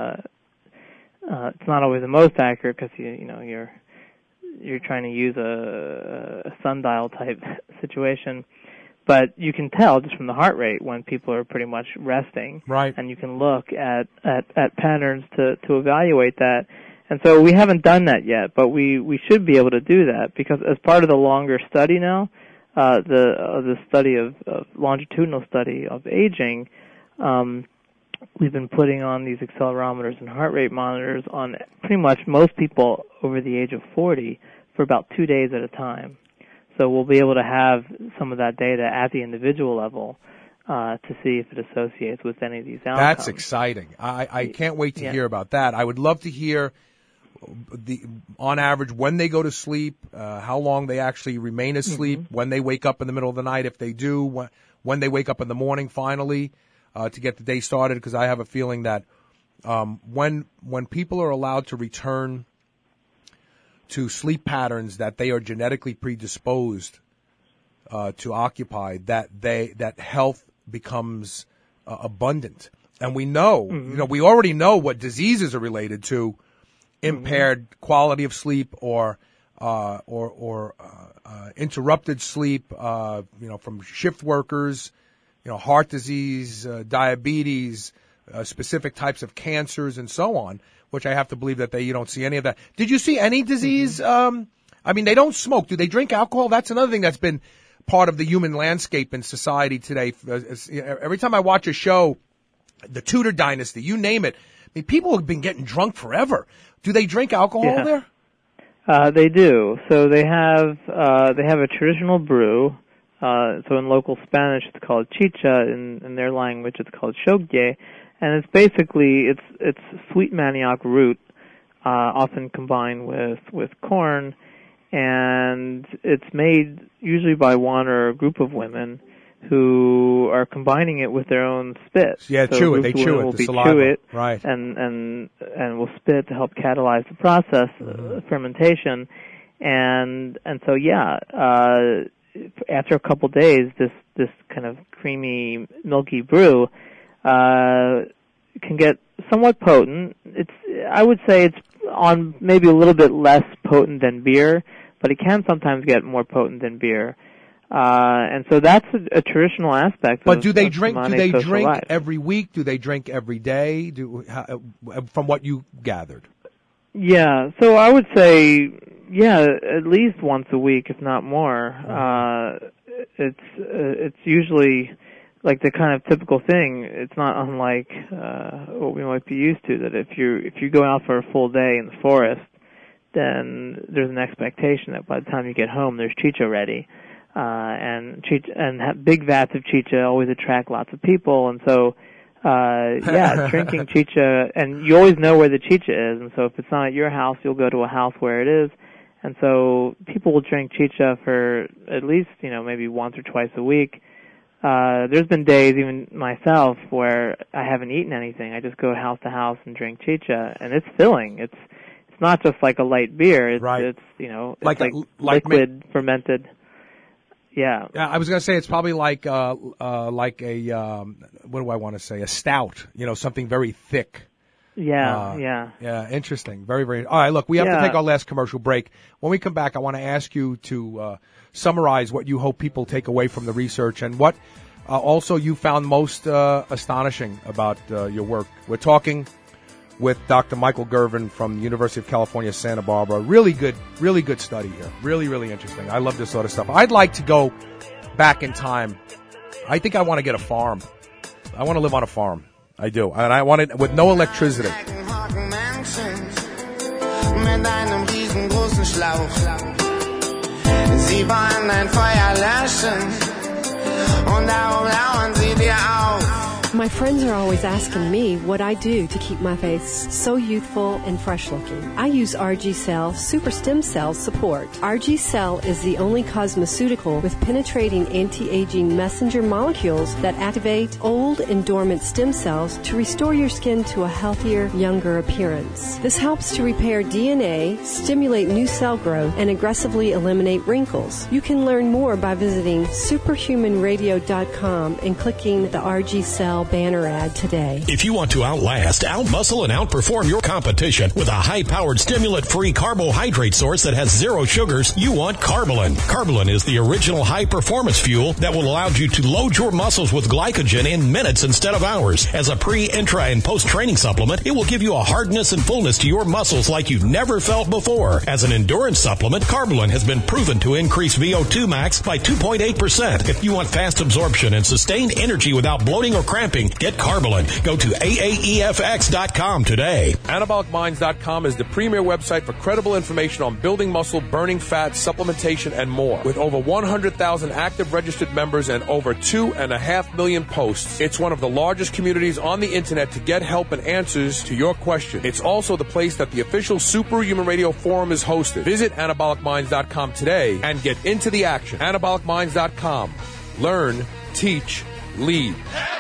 It's not always the most accurate because you're trying to use a sundial type situation, but you can tell just from the heart rate when people are pretty much resting, right? And you can look at patterns to evaluate that. And so we haven't done that yet, but we should be able to do that because as part of the longer study now, the study of longitudinal study of aging. We've been putting on these accelerometers and heart rate monitors on pretty much most people over the age of 40 for about 2 days at a time. So we'll be able to have some of that data at the individual level to see if it associates with any of these outcomes. That's exciting. I can't wait to hear about that. I would love to hear on average when they go to sleep, how long they actually remain asleep, when they wake up in the middle of the night, if they do, when they wake up in the morning finally. To get the day started, because I have a feeling that when people are allowed to return to sleep patterns that they are genetically predisposed to occupy, that health becomes abundant. And we know, we already know what diseases are related to impaired quality of sleep or interrupted sleep, from shift workers. Heart disease, diabetes, specific types of cancers, and so on, which I have to believe that you don't see any of that. Did you see any disease? They don't smoke. Do they drink alcohol? That's another thing that's been part of the human landscape in society today. Every time I watch a show, the Tudor dynasty, you name it, people have been getting drunk forever. Do they drink alcohol there? They do. So they have a traditional brew. So in local Spanish, it's called chicha. In their language, it's called xogye, and it's basically it's sweet manioc root, often combined with corn, and it's made usually by one or a group of women who are combining it with their own spit. Yeah, so chew it. They chew it. The saliva. Chew it, right? And will spit to help catalyze the process of fermentation, and so after a couple days, this kind of creamy, milky brew can get somewhat potent. I would say it's on maybe a little bit less potent than beer, but it can sometimes get more potent than beer. And so that's a traditional aspect. But do they drink? Do they drink life. Every week? Do they drink every day? From what you gathered? Yeah. So I would say. Yeah, at least once a week, if not more. It's usually like the kind of typical thing. It's not unlike what we might be used to, that if you go out for a full day in the forest, then there's an expectation that by the time you get home, there's chicha ready. And big vats of chicha always attract lots of people, and so drinking chicha, and you always know where the chicha is, and so if it's not at your house, you'll go to a house where it is, and so people will drink chicha for at least maybe once or twice a week. There's been days, even myself, where I haven't eaten anything. I just go house to house and drink chicha, and it's filling. It's not just like a light beer. It's right. It's like liquid fermented. Yeah, I was going to say it's probably like a what do I want to say? A stout, something very thick. Yeah. Interesting. Very, very. All right, look, we have to take our last commercial break. When we come back, I want to ask you to summarize what you hope people take away from the research and what also you found most astonishing about your work. We're talking with Dr. Michael Gervin from the University of California, Santa Barbara. Really good study here. Really, really interesting. I love this sort of stuff. I'd like to go back in time. I think I want to get a farm. I want to live on a farm. I do. And I want it with no electricity. Sie wollen ein Feuer löschen und darum lauern sie dir auf. My friends are always asking me what I do to keep my face so youthful and fresh-looking. I use RG Cell Super Stem Cell Support. RG Cell is the only cosmeceutical with penetrating anti-aging messenger molecules that activate old and dormant stem cells to restore your skin to a healthier, younger appearance. This helps to repair DNA, stimulate new cell growth, and aggressively eliminate wrinkles. You can learn more by visiting superhumanradio.com and clicking the RG Cell banner ad today. If you want to outlast, outmuscle, and outperform your competition with a high-powered, stimulant-free carbohydrate source that has zero sugars, you want Carbolin. Carbolin is the original high-performance fuel that will allow you to load your muscles with glycogen in minutes instead of hours. As a pre, intra, and post-training supplement, it will give you a hardness and fullness to your muscles like you've never felt before. As an endurance supplement, Carbolin has been proven to increase VO2 max by 2.8%. If you want fast absorption and sustained energy without bloating or cramping, get Carbolin. Go to AAEFX.com today. AnabolicMinds.com is the premier website for credible information on building muscle, burning fat, supplementation, and more. With over 100,000 active registered members and over 2.5 million posts, it's one of the largest communities on the internet to get help and answers to your question. It's also the place that the official Superhuman Radio Forum is hosted. Visit AnabolicMinds.com today and get into the action. AnabolicMinds.com. Learn, teach, lead.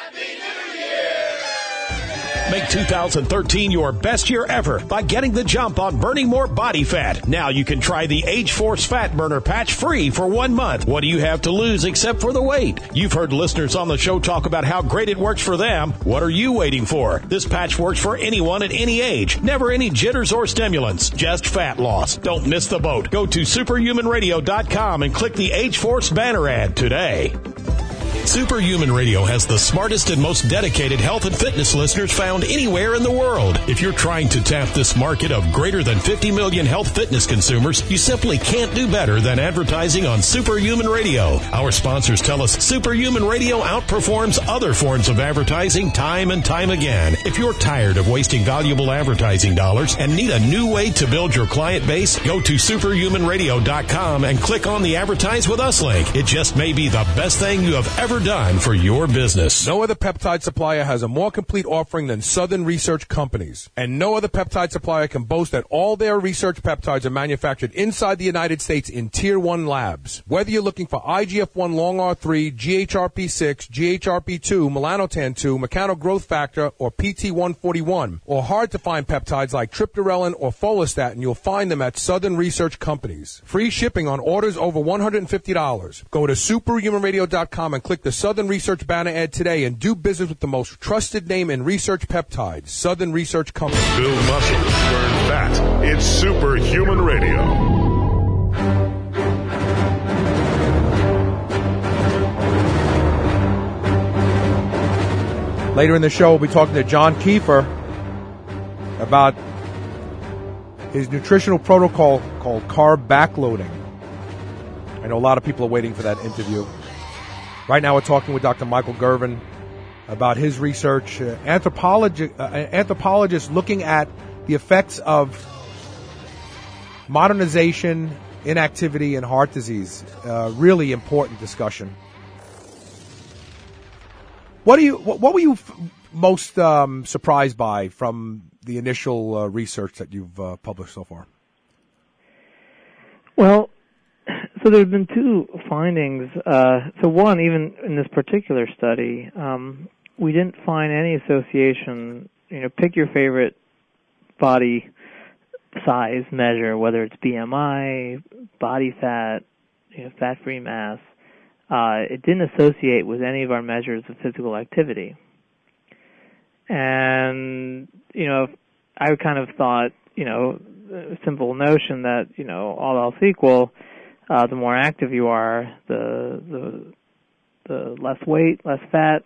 Make 2013 your best year ever by getting the jump on burning more body fat. Now you can try the Age-Force Fat Burner Patch free for 1 month. What do you have to lose except for the weight? You've heard listeners on the show talk about how great it works for them. What are you waiting for? This patch works for anyone at any age. Never any jitters or stimulants. Just fat loss. Don't miss the boat. Go to superhumanradio.com and click the Age-Force banner ad today. Superhuman Radio has the smartest and most dedicated health and fitness listeners found anywhere in the world. If you're trying to tap this market of greater than 50 million health fitness consumers, you simply can't do better than advertising on Superhuman Radio. Our sponsors tell us Superhuman Radio outperforms other forms of advertising time and time again. If you're tired of wasting valuable advertising dollars and need a new way to build your client base, go to superhumanradio.com and click on the Advertise With Us link. It just may be the best thing you have ever done for your business. No other peptide supplier has a more complete offering than Southern Research Companies. And no other peptide supplier can boast that all their research peptides are manufactured inside the United States in Tier 1 labs. Whether you're looking for IGF-1 Long R3, GHRP6, GHRP2, melanotan-2, mechanogrowth factor, or PT141, or hard-to-find peptides like triptorelin or follistatin, you'll find them at Southern Research Companies. Free shipping on orders over $150. Go to superhumanradio.com and click the Southern Research banner ad today and do business with the most trusted name in research peptides, Southern Research Company. Build muscle, burn fat. It's Superhuman Radio. Later in the show, we'll be talking to John Kiefer about his nutritional protocol called carb backloading. I know a lot of people are waiting for that interview. Right now we're talking with Dr. Michael Gervin about his research, anthropologist looking at the effects of modernization, inactivity, and heart disease. Really important discussion. What were you most surprised by from the initial research that you've published so far? Well, so there have been two findings. So one, even in this particular study, we didn't find any association. Pick your favorite body size measure, whether it's BMI, body fat, fat-free mass. It didn't associate with any of our measures of physical activity. And, I kind of thought, a simple notion that, all else equal, the more active you are, the less weight, less fat.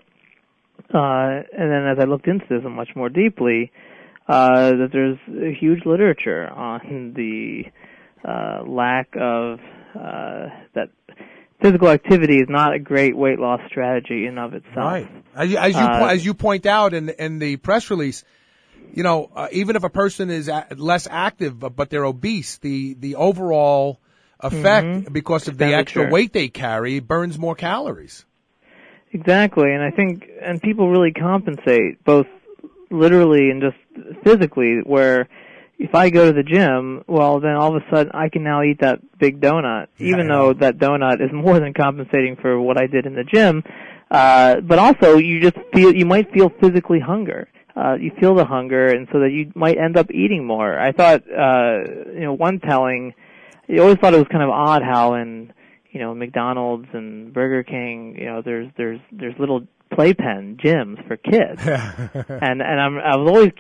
And then as I looked into this much more deeply, that there's a huge literature on the lack of that physical activity is not a great weight loss strategy in of itself. Right. As you point out in the press release, even if a person is less active but they're obese, the overall effect because of the extra weight they carry burns more calories. Exactly, and I think people really compensate both literally and just physically, where if I go to the gym, well, then all of a sudden I can now eat that big donut, even though that donut is more than compensating for what I did in the gym. But also, you might feel physically hunger. You feel the hunger, and so that you might end up eating more. I thought, one telling, I always thought it was kind of odd how in McDonald's and Burger King, there's little playpen gyms for kids. I was always,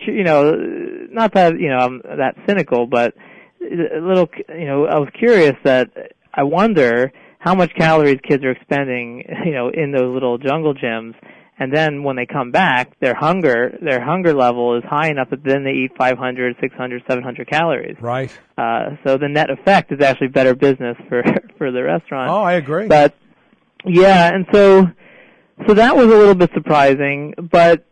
not that, I'm that cynical, but a little, I was curious that I wonder how much calories kids are expending, in those little jungle gyms. And then when they come back, their hunger level is high enough that then they eat 500, 600, 700 calories. Right. So the net effect is actually better business for the restaurant. Oh, I agree. But yeah, and so that was a little bit surprising. But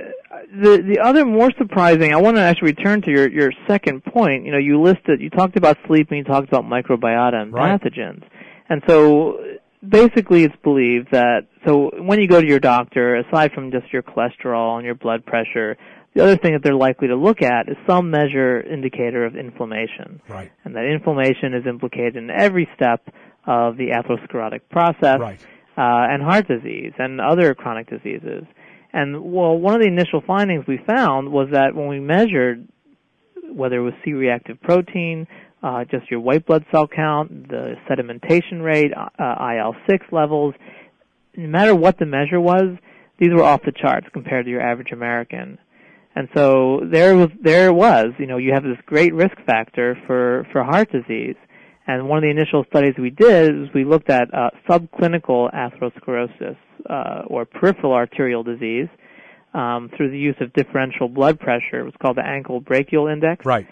the other more surprising, I want to actually return to your second point. You talked about sleep and you talked about microbiota and pathogens, and so. Basically, it's believed that, so when you go to your doctor, aside from just your cholesterol and your blood pressure, the other thing that they're likely to look at is some indicator of inflammation. Right. And that inflammation is implicated in every step of the atherosclerotic process, and heart disease and other chronic diseases. And, one of the initial findings we found was that when we measured whether it was C-reactive protein, just your white blood cell count, the sedimentation rate, IL-6 levels. No matter what the measure was, these were off the charts compared to your average American. And so there it was. You have this great risk factor for heart disease. And one of the initial studies we did is we looked at subclinical atherosclerosis, or peripheral arterial disease, through the use of differential blood pressure. It was called the ankle brachial index. Right.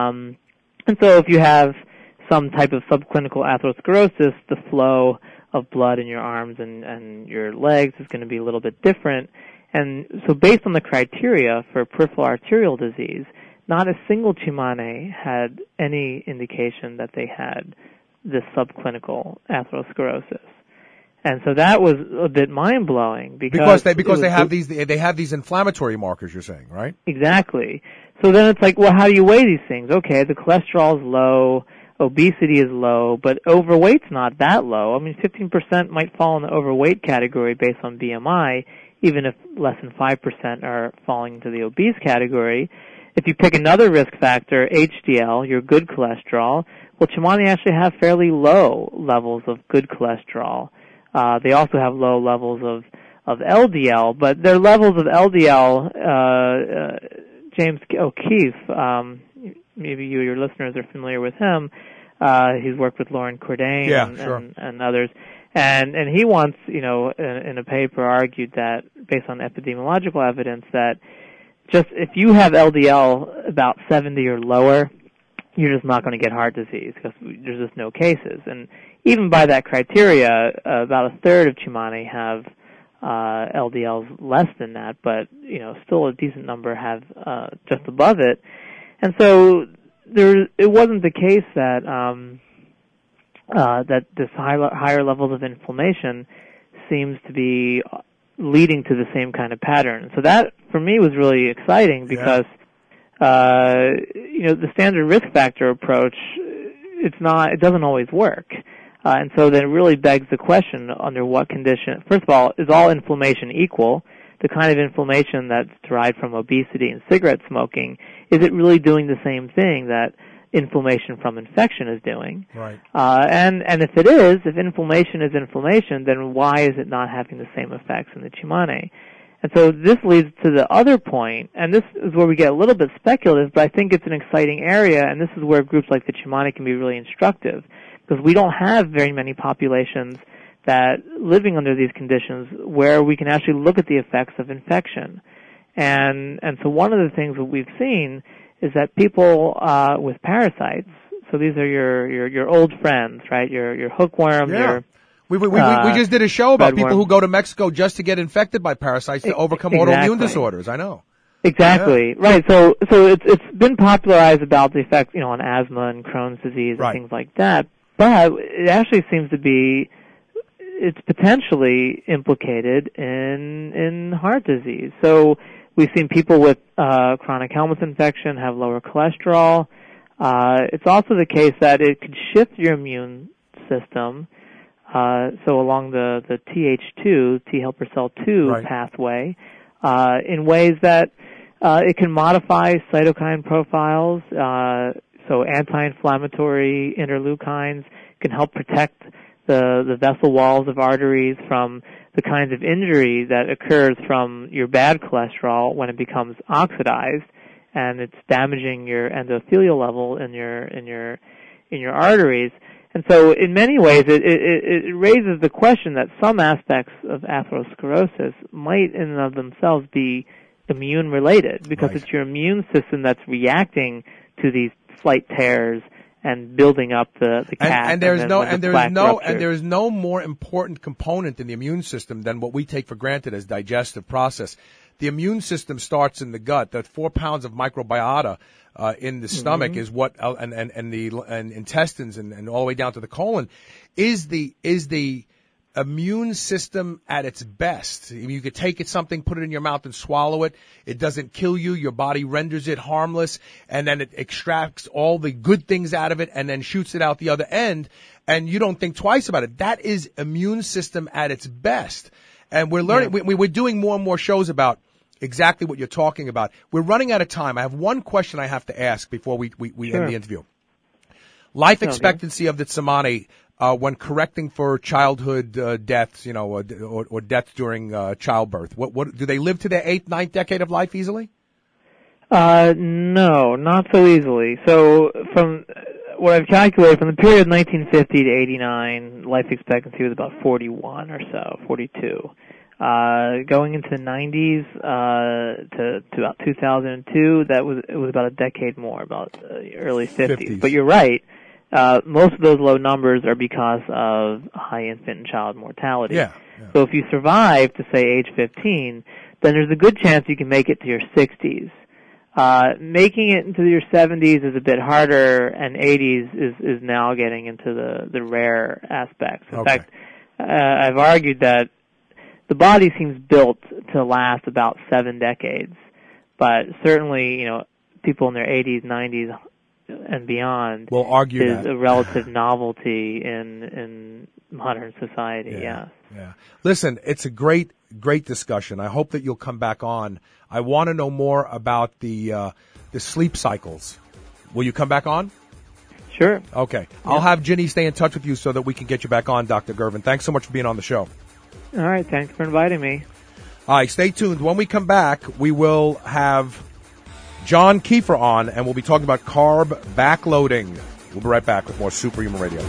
And so if you have some type of subclinical atherosclerosis, the flow of blood in your arms and your legs is going to be a little bit different. And so based on the criteria for peripheral arterial disease, not a single Tsimane had any indication that they had this subclinical atherosclerosis. And so that was a bit mind-blowing because they have these inflammatory markers, you're saying, right? Exactly. So then it's like, well, how do you weigh these things? Okay, the cholesterol is low, obesity is low, but overweight's not that low. I mean, 15% might fall in the overweight category based on BMI, even if less than 5% are falling into the obese category. If you pick another risk factor, HDL, your good cholesterol, well, Tsimane actually have fairly low levels of good cholesterol. They also have low levels of LDL, but their levels of LDL, James O'Keefe, maybe your listeners are familiar with him. He's worked with Lauren Cordain and others. And he once, in a paper argued that, based on epidemiological evidence, that just if you have LDL about 70 or lower, you're just not going to get heart disease because there's just no cases. And even by that criteria, about a third of Chumani have LDLs less than that, but still a decent number have just above it. And so it wasn't the case that that this higher levels of inflammation seems to be leading to the same kind of pattern. So that, for me, was really exciting because, the standard risk factor approach, it doesn't always work. And so then it really begs the question, under what condition, first of all, is all inflammation equal? The kind of inflammation that's derived from obesity and cigarette smoking, is it really doing the same thing that inflammation from infection is doing? Right. And if it is, if inflammation is inflammation, then why is it not having the same effects in the Chumani? And so this leads to the other point, and this is where we get a little bit speculative, but I think it's an exciting area, and this is where groups like the Chumani can be really instructive, because we don't have very many populations that living under these conditions where we can actually look at the effects of infection. And so one of the things that we've seen is that people with parasites, so these are your old friends, right? Your hookworm, yeah. We just did a show about people who go to Mexico just to get infected by parasites to overcome autoimmune disorders. I know. Exactly. Yeah. Right. So it's been popularized about the effect, on asthma and Crohn's disease and things like that. But it actually seems to be, it's potentially implicated in heart disease. So we've seen people with chronic Helminth infection have lower cholesterol. It's also the case that it could shift your immune system. So along the Th2, T helper cell 2 pathway, in ways that it can modify cytokine profiles. So anti-inflammatory interleukines can help protect the vessel walls of arteries from the kinds of injury that occurs from your bad cholesterol when it becomes oxidized, and it's damaging your endothelial level in your arteries. And so in many ways it raises the question that some aspects of atherosclerosis might in and of themselves be immune related, because it's your immune system that's reacting to these slight tears and building up the cast. And there's no more important component in the immune system than what we take for granted as digestive process. The immune system starts in the gut. That 4 pounds of microbiota in the stomach is what, and intestines and all the way down to the colon, is the immune system at its best. You could take something, put it in your mouth and swallow it. It doesn't kill you. Your body renders it harmless, and then it extracts all the good things out of it and then shoots it out the other end, and you don't think twice about it. That is immune system at its best. And we're learning, we're doing more and more shows about exactly what you're talking about. We're running out of time. I have one question I have to ask before we end the interview. Life expectancy of the Tsimane, when correcting for childhood deaths, or deaths during childbirth. What do they live to their 8th, 9th decade of life easily? No, not so easily. So from what I've calculated, from the period 1950 to 89, life expectancy was about 41 or so, 42. Going into the 90s to about 2002, it was about a decade more, about early 50s. But you're right. Most of those low numbers are because of high infant and child mortality. Yeah. So if you survive to, say, age 15, then there's a good chance you can make it to your 60s. Making it into your 70s is a bit harder, and 80s is now getting into the rare aspects. In fact, I've argued that the body seems built to last about 7 decades, but certainly, people in their 80s, 90s, and beyond will argue is a relative novelty in modern society. Yeah. Listen, it's a great discussion. I hope that you'll come back on. I want to know more about the sleep cycles. Will you come back on? Sure. Okay. Yeah. I'll have Ginny stay in touch with you so that we can get you back on, Dr. Gervin. Thanks so much for being on the show. All right. Thanks for inviting me. All right. Stay tuned. When we come back, we will have John Kiefer on, and we'll be talking about carb backloading. We'll be right back with more Superhuman Radio.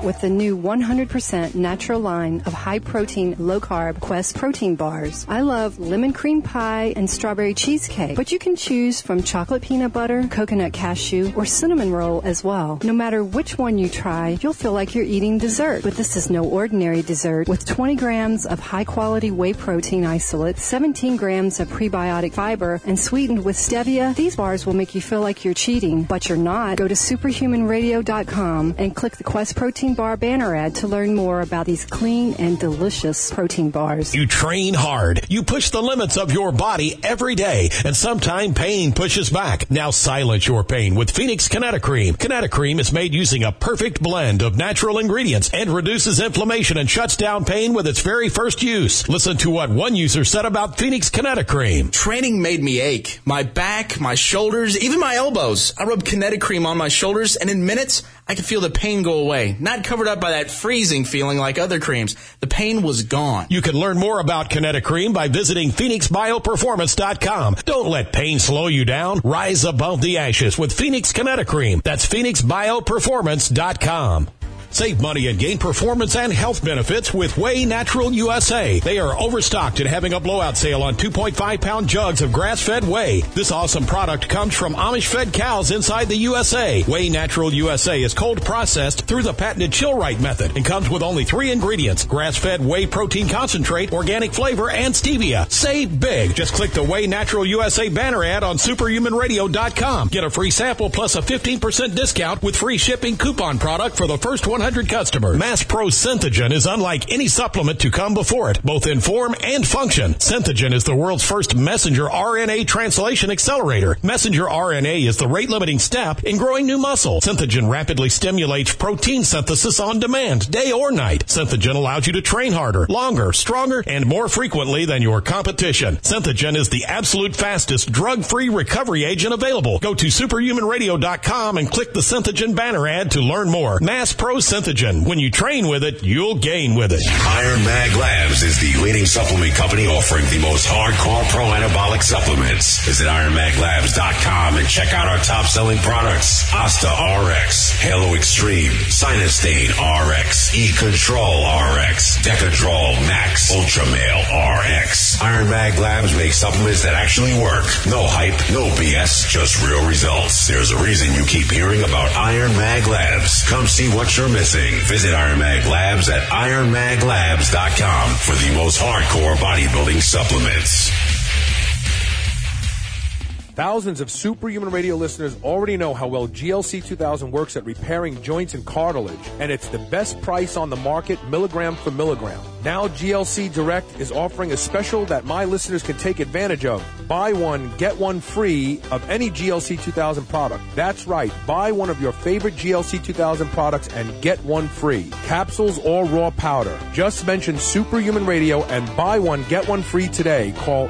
with the new 100% natural line of high-protein, low-carb Quest protein bars. I love lemon cream pie and strawberry cheesecake, but you can choose from chocolate peanut butter, coconut cashew, or cinnamon roll as well. No matter which one you try, you'll feel like you're eating dessert. But this is no ordinary dessert. With 20 grams of high-quality whey protein isolate, 17 grams of prebiotic fiber, and sweetened with stevia, these bars will make you feel like you're cheating, but you're not. Go to superhumanradio.com and click the Quest Protein Bar banner ad to learn more about these clean and delicious protein bars. You train hard. You push the limits of your body every day, and sometimes pain pushes back. Now silence your pain with Phoenix Kinetocream. Kinetocream is made using a perfect blend of natural ingredients and reduces inflammation and shuts down pain with its very first use. Listen to what one user said about Phoenix Kinetocream. Training made me ache. My back, my shoulders, even my elbows. I rubbed Kinetocream on my shoulders, and in minutes, I could feel the pain go away. Not covered up by that freezing feeling like other creams. The pain was gone. You can learn more about Kinetocream by visiting PhoenixBioPerformance.com. Don't let pain slow you down. Rise above the ashes with Phoenix Kinetocream. That's PhoenixBioPerformance.com. Save money and gain performance and health benefits with Whey Natural USA. They are overstocked and having a blowout sale on 2.5-pound jugs of grass-fed whey. This awesome product comes from Amish-fed cows inside the USA. Whey Natural USA is cold processed through the patented Chill-Right method and comes with only 3 ingredients: grass-fed whey protein concentrate, organic flavor, and stevia. Save big. Just click the Whey Natural USA banner ad on superhumanradio.com. Get a free sample plus a 15% discount with free shipping coupon product for the first 100 customers. Mass Pro Synthogen is unlike any supplement to come before it, both in form and function. Synthogen is the world's first messenger RNA translation accelerator. Messenger RNA is the rate-limiting step in growing new muscle. Synthogen rapidly stimulates protein synthesis on demand, day or night. Synthogen allows you to train harder, longer, stronger, and more frequently than your competition. Synthogen is the absolute fastest drug-free recovery agent available. Go to superhumanradio.com and click the Synthogen banner ad to learn more. Mass Pro Synthogen. When you train with it, you'll gain with it. Iron Mag Labs is the leading supplement company offering the most hardcore pro-anabolic supplements. Visit IronMagLabs.com and check out our top-selling products: Asta RX, Halo Extreme, Sinustane RX, E-Control RX, Decadrol Max, Ultramale RX. Iron Mag Labs makes supplements that actually work. No hype, no BS, just real results. There's a reason you keep hearing about Iron Mag Labs. Come see what you're missing. Visit Iron Mag Labs at IronMagLabs.com for the most hardcore bodybuilding supplements. Thousands of Superhuman Radio listeners already know how well GLC 2000 works at repairing joints and cartilage, and it's the best price on the market, milligram for milligram. Now GLC Direct is offering a special that my listeners can take advantage of. Buy one, get one free of any GLC 2000 product. That's right. Buy one of your favorite GLC 2000 products and get one free. Capsules or raw powder. Just mention Superhuman Radio and buy one, get one free today. Call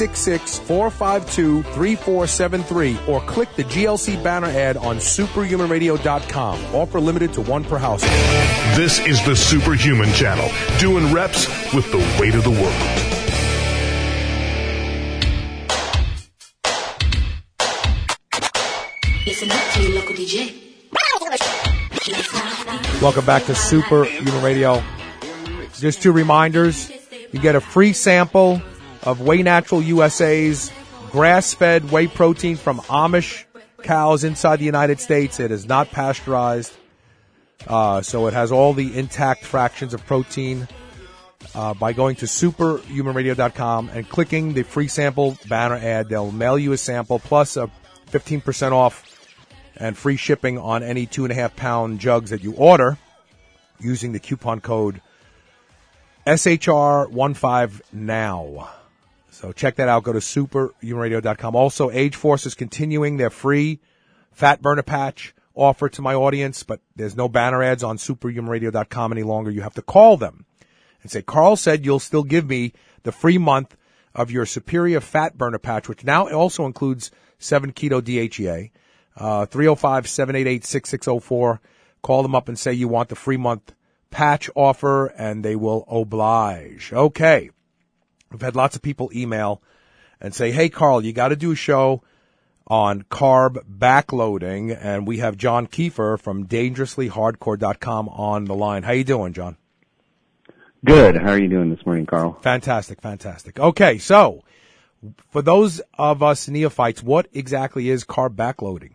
866-452-3473 or click the GLC banner ad on superhumanradio.com. Offer limited to one per household. This is the Superhuman Channel, doing reps with the weight of the world. Welcome back to Superhuman Radio. Just 2 reminders. You get a free sample of Whey Natural USA's grass-fed whey protein from Amish cows inside the United States. It is not pasteurized, so it has all the intact fractions of protein. By going to superhumanradio.com and clicking the free sample banner ad, they'll mail you a sample plus a 15% off and free shipping on any 2.5-pound jugs that you order using the coupon code SHR15NOW. So check that out. Go to superhumanradio.com. Also, Age Force is continuing their free fat burner patch offer to my audience, but there's no banner ads on superhumanradio.com any longer. You have to call them and say, Carl said you'll still give me the free month of your Superior Fat Burner Patch, which now also includes 7-keto DHEA. 305-788-6604. Call them up and say you want the free month patch offer, and they will oblige. Okay. We've had lots of people email and say, hey, Carl, you got to do a show on carb backloading, and we have John Kiefer from DangerouslyHardcore.com on the line. How you doing, John? Good. How are you doing this morning, Carl? Fantastic. Okay, so for those of us neophytes, what exactly is carb backloading?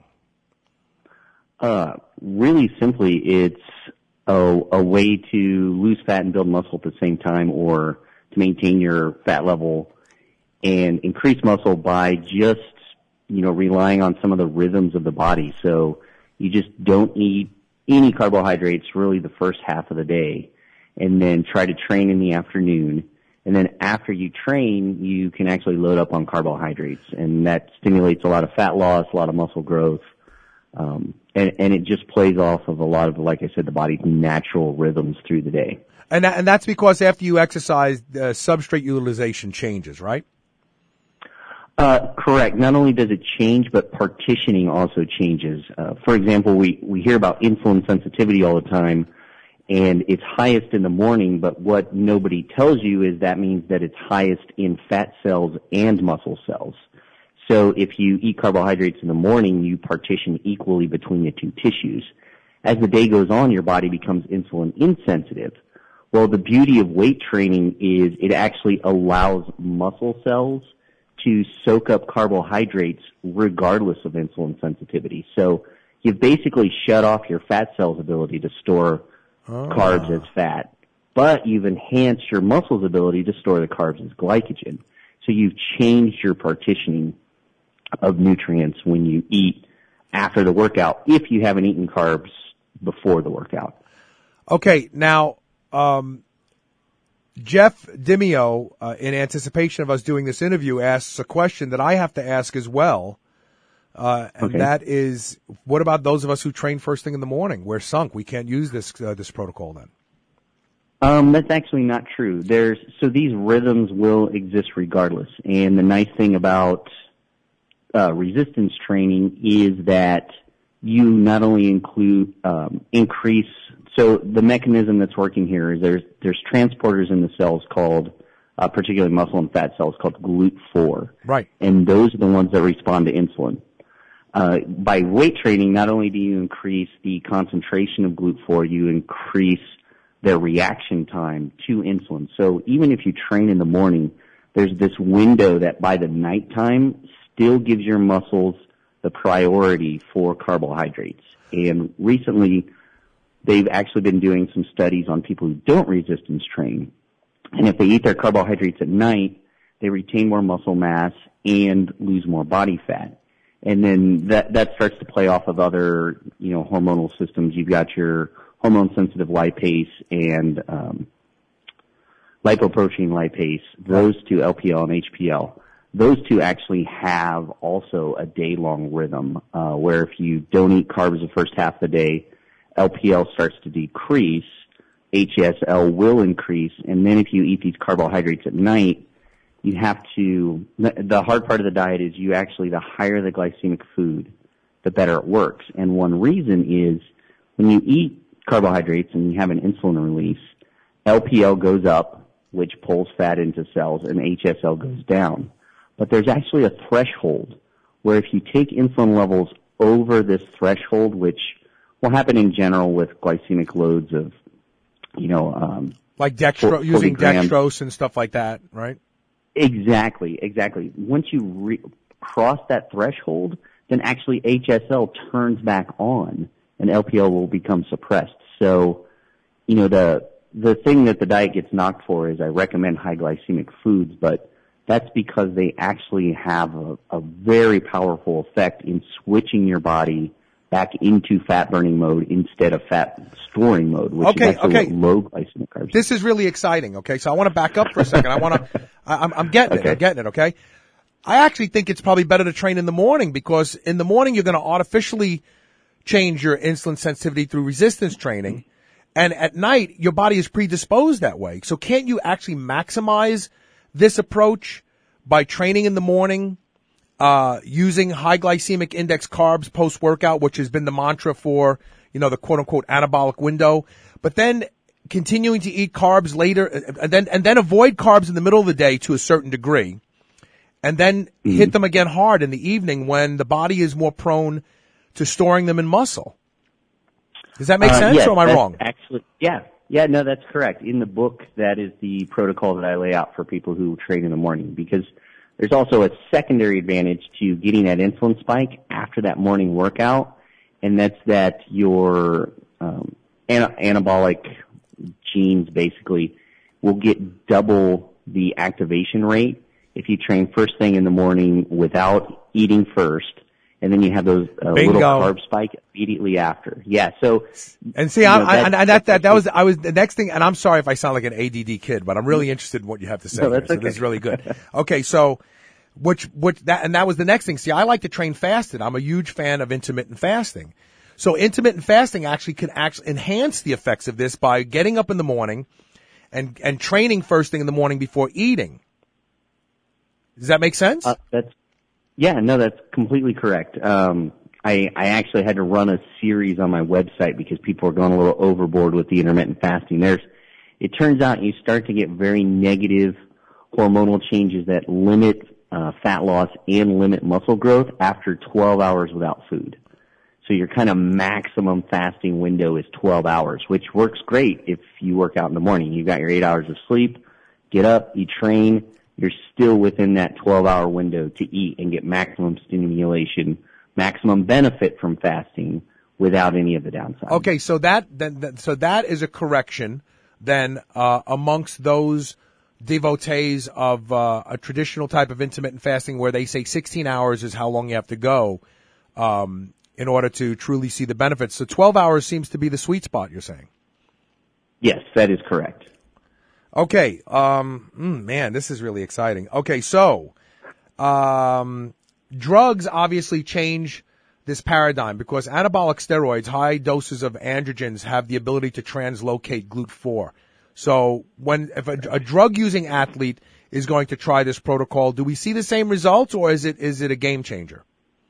Really simply, it's a way to lose fat and build muscle at the same time, or to maintain your fat level and increase muscle by just, relying on some of the rhythms of the body. So you just don't eat any carbohydrates really the first half of the day, and then try to train in the afternoon. And then after you train, you can actually load up on carbohydrates, and that stimulates a lot of fat loss, a lot of muscle growth. And it just plays off of a lot of, like I said, the body's natural rhythms through the day. And that's because after you exercise, substrate utilization changes, right? Correct. Not only does it change, but partitioning also changes. For example, we hear about insulin sensitivity all the time, and it's highest in the morning, but what nobody tells you is that means that it's highest in fat cells and muscle cells. So if you eat carbohydrates in the morning, you partition equally between the two tissues. As the day goes on, your body becomes insulin insensitive. Well, the beauty of weight training is it actually allows muscle cells to soak up carbohydrates regardless of insulin sensitivity. So you've basically shut off your fat cells' ability to store carbs as fat, but you've enhanced your muscles' ability to store the carbs as glycogen. So you've changed your partitioning of nutrients when you eat after the workout, if you haven't eaten carbs before the workout. Okay, now, Jeff Dimeo, in anticipation of us doing this interview, asks a question that I have to ask as well. And that is, what about those of us who train first thing in the morning? We're sunk. We can't use this protocol then. That's actually not true. So these rhythms will exist regardless. And the nice thing about resistance training is that you not only increase. So the mechanism that's working here is there's transporters in the cells called, particularly muscle and fat cells, called GLUT4. Right. And those are the ones that respond to insulin. By weight training, not only do you increase the concentration of GLUT4, you increase their reaction time to insulin. So even if you train in the morning, there's this window that by the nighttime still gives your muscles the priority for carbohydrates. And recently, they've actually been doing some studies on people who don't resistance train. And if they eat their carbohydrates at night, they retain more muscle mass and lose more body fat. And then that starts to play off of other, hormonal systems. You've got your hormone-sensitive lipase and lipoprotein lipase, those two, LPL and HPL. Those two actually have also a day-long rhythm, where if you don't eat carbs the first half of the day, LPL starts to decrease, HSL will increase, and then if you eat these carbohydrates at night, you have to, the hard part of the diet is the higher the glycemic food, the better it works. And one reason is when you eat carbohydrates and you have an insulin release, LPL goes up, which pulls fat into cells, and HSL goes down. But there's actually a threshold where if you take insulin levels over this threshold, which will happen in general with glycemic loads of, like using dextrose and stuff like that, right? Exactly. Once you cross that threshold, then actually HSL turns back on and LPL will become suppressed. So, the thing that the diet gets knocked for is I recommend high glycemic foods, but that's because they actually have a very powerful effect in switching your body back into fat-burning mode instead of fat-storing mode, which is actually what low glycemic carbs. This is really exciting, okay? So I want to back up for a second. I'm getting it, okay? I actually think it's probably better to train in the morning because in the morning you're going to artificially change your insulin sensitivity through resistance training, and at night your body is predisposed that way. So can't you actually maximize this approach by training in the morning, using high glycemic index carbs post-workout, which has been the mantra for, the quote-unquote anabolic window, but then continuing to eat carbs later and then avoid carbs in the middle of the day to a certain degree, and then hit them again hard in the evening when the body is more prone to storing them in muscle. Does that make sense, yes, or am I wrong? Actually, no, that's correct. In the book, that is the protocol that I lay out for people who train in the morning, because there's also a secondary advantage to getting that insulin spike after that morning workout, and that's that your anabolic genes basically will get double the activation rate if you train first thing in the morning without eating first, and then you have those little carb spike immediately after. Yeah, so and see, that was the next thing. And I'm sorry if I sound like an ADD kid, but I'm really interested in what you have to say. No, that's so okay. This is really good. Okay, so that was the next thing. See, I like to train fasted. I'm a huge fan of intermittent fasting. So intermittent fasting actually can enhance the effects of this by getting up in the morning and training first thing in the morning before eating. Does that make sense? That's completely correct. I actually had to run a series on my website because people are going a little overboard with the intermittent fasting. It turns out you start to get very negative hormonal changes that limit fat loss and limit muscle growth after 12 hours without food. So your kind of maximum fasting window is 12 hours, which works great if you work out in the morning. You've got your 8 hours of sleep, get up, you train, you're still within that 12-hour window to eat and get maximum stimulation, maximum benefit from fasting without any of the downside. Okay, so that is a correction then amongst those devotees of a traditional type of intermittent fasting where they say 16 hours is how long you have to go in order to truly see the benefits. So 12 hours seems to be the sweet spot, you're saying? Yes, that is correct. Okay, man, this is really exciting. Okay, so drugs obviously change this paradigm because anabolic steroids, high doses of androgens, have the ability to translocate GLUT4. So if a drug-using athlete is going to try this protocol, do we see the same results, or is it a game changer?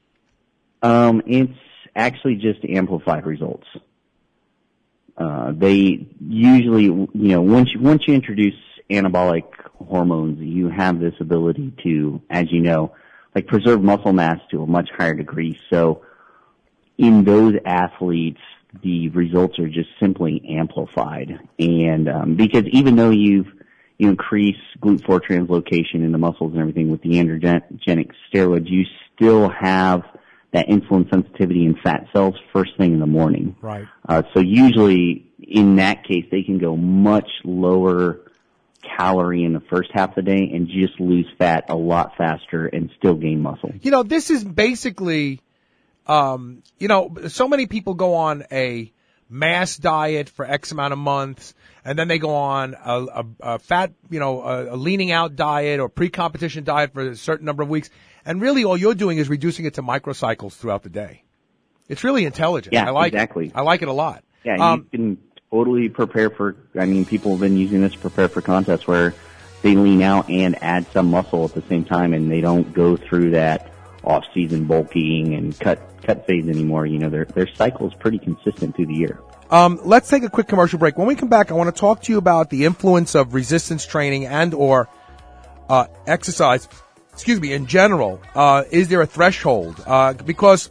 It's actually just amplified results. They usually, once you introduce anabolic hormones, you have this ability to, as you know, preserve muscle mass to a much higher degree. So in those athletes, the results are just simply amplified. And because even though you increase GLUT4 translocation in the muscles and everything with the androgenic steroids, you still have that insulin sensitivity in fat cells first thing in the morning. Right. So usually in that case, they can go much lower calorie in the first half of the day and just lose fat a lot faster and still gain muscle. This is basically, so many people go on a mass diet for X amount of months, and then they go on a fat, a leaning out diet or pre-competition diet for a certain number of weeks. And really all you're doing is reducing it to microcycles throughout the day. It's really intelligent. Yeah, I like exactly. it. I like it a lot. Yeah, you can totally prepare for, people have been using this to prepare for contests where they lean out and add some muscle at the same time, and they don't go through that off-season bulking and cut phase anymore. Their cycle is pretty consistent through the year. Let's take a quick commercial break. When we come back, I want to talk to you about the influence of resistance training and or exercise, in general. Is there a threshold? Because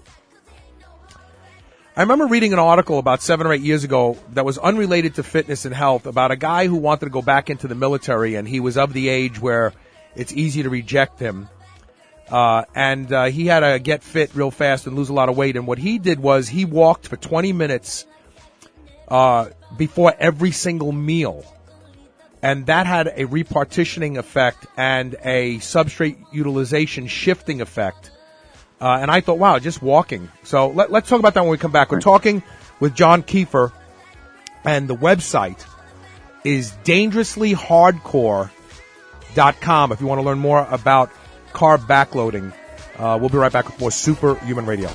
I remember reading an article about 7 or 8 years ago that was unrelated to fitness and health about a guy who wanted to go back into the military, and he was of the age where it's easy to reject him. And he had to get fit real fast and lose a lot of weight. And what he did was he walked for 20 minutes before every single meal. And that had a repartitioning effect and a substrate utilization shifting effect. And I thought, wow, just walking. So let's talk about that when we come back. We're talking with John Kiefer, and the website is dangerouslyhardcore.com if you want to learn more about carb backloading. We'll be right back with more Superhuman Radio.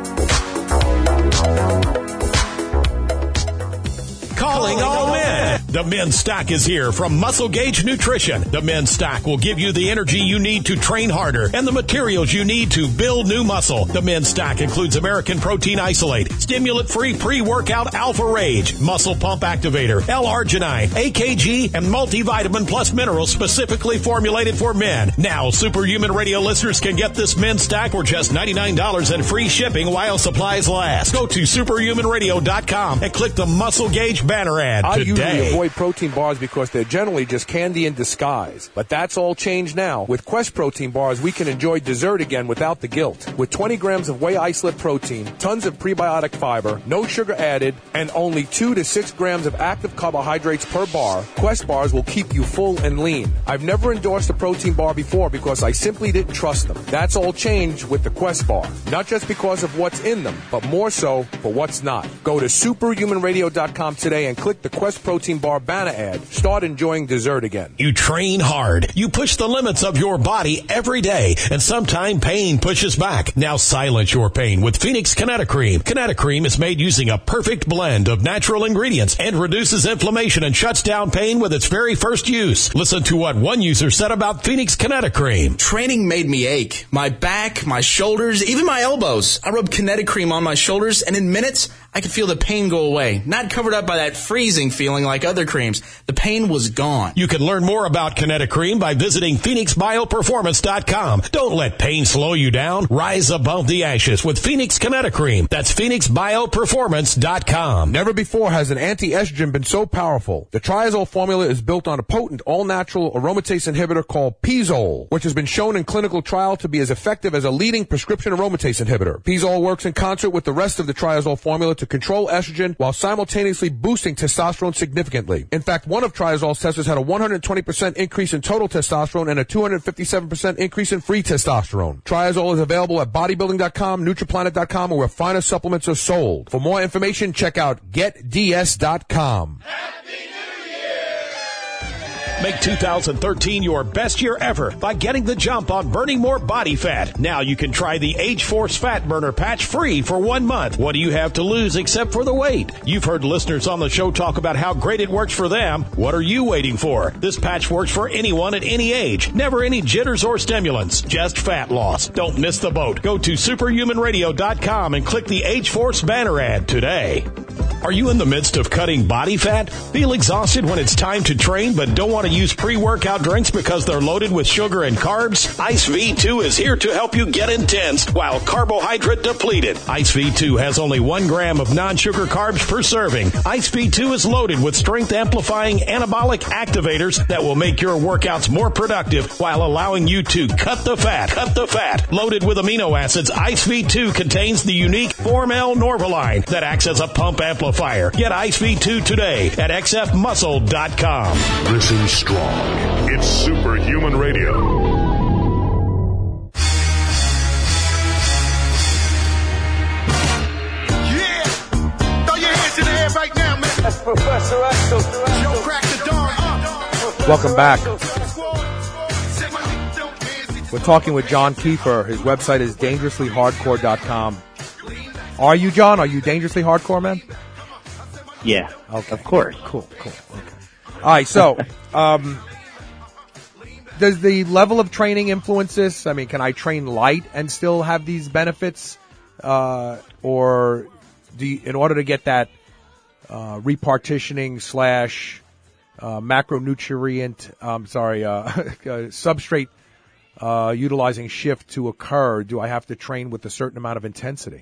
Calling all men. The Men's Stock is here from Muscle Gauge Nutrition. The Men's Stock will give you the energy you need to train harder and the materials you need to build new muscle. The Men's Stock includes American Protein Isolate, stimulant-free pre-workout Alpha Rage, Muscle Pump Activator, L-Arginine, AKG, and multivitamin plus minerals specifically formulated for men. Now, Superhuman Radio listeners can get this Men's Stock for just $99 and free shipping while supplies last. Go to superhumanradio.com and click the Muscle Gauge banner ad I today. usually avoid protein bars because they're generally just candy in disguise. But that's all changed now. With Quest protein bars, we can enjoy dessert again without the guilt. With 20 grams of whey isolate protein, tons of prebiotic fiber, no sugar added, and only 2 to 6 grams of active carbohydrates per bar, Quest bars will keep you full and lean. I've never endorsed a protein bar before because I simply didn't trust them. That's all changed with the Quest bar. Not just because of what's in them, but more so for what's not. Go to superhumanradio.com today and click the Quest protein bar banner ad. Start enjoying dessert again. You train hard. You push the limits of your body every day, and sometimes pain pushes back. Now silence your pain with Phoenix Kinetocream. Kinetocream is made using a perfect blend of natural ingredients and reduces inflammation and shuts down pain with its very first use. Listen to what one user said about Phoenix Kinetocream. Training made me ache. My back, my shoulders, even my elbows. I rubbed Kinetocream on my shoulders, and in minutes, I could feel the pain go away. Not covered up by that freezing feeling like other creams. The pain was gone. You can learn more about Kinetocream by visiting PhoenixBioPerformance.com. Don't let pain slow you down. Rise above the ashes with Phoenix Kinetocream. That's PhoenixBioPerformance.com. Never before has an anti-estrogen been so powerful. The Triazole formula is built on a potent all-natural aromatase inhibitor called Pizole, which has been shown in clinical trial to be as effective as a leading prescription aromatase inhibitor. Pizole works in concert with the rest of the Triazole formula to control estrogen while simultaneously boosting testosterone significantly. In fact, one of Triazole's testers had a 120% increase in total testosterone and a 257% increase in free testosterone. Triazole is available at bodybuilding.com, nutriplanet.com, or where finer supplements are sold. For more information, check out getds.com. Make 2013 your best year ever by getting the jump on burning more body fat. Now you can try the H-Force Fat Burner Patch free for 1 month. What do you have to lose except for the weight? You've heard listeners on the show talk about how great it works for them. What are you waiting for? This patch works for anyone at any age. Never any jitters or stimulants. Just fat loss. Don't miss the boat. Go to superhumanradio.com and click the H-Force banner ad today. Are you in the midst of cutting body fat? Feel exhausted when it's time to train but don't want to use pre-workout drinks because they're loaded with sugar and carbs? Ice V2 is here to help you get intense while carbohydrate depleted. Ice V2 has only 1 gram of non-sugar carbs per serving. Ice V2 is loaded with strength-amplifying anabolic activators that will make your workouts more productive while allowing you to cut the fat. Cut the fat. Loaded with amino acids, Ice V2 contains the unique Form-L Norvaline that acts as a pump amplifier. Get Ice V2 today at xfmuscle.com. Listen strong. It's Superhuman Radio. Yeah! Throw your hands in the air right now, man. That's Professor Axel. Yo, crack the dawn. Welcome back. We're talking with John Kiefer. His website is dangerouslyhardcore.com. Are you, John? Are you dangerously hardcore, man? Yeah, okay. Of course. Cool. Okay. All right, so does the level of training influence this? I mean, can I train light and still have these benefits? Or do you, in order to get that repartitioning / macronutrient, substrate utilizing shift to occur, do I have to train with a certain amount of intensity?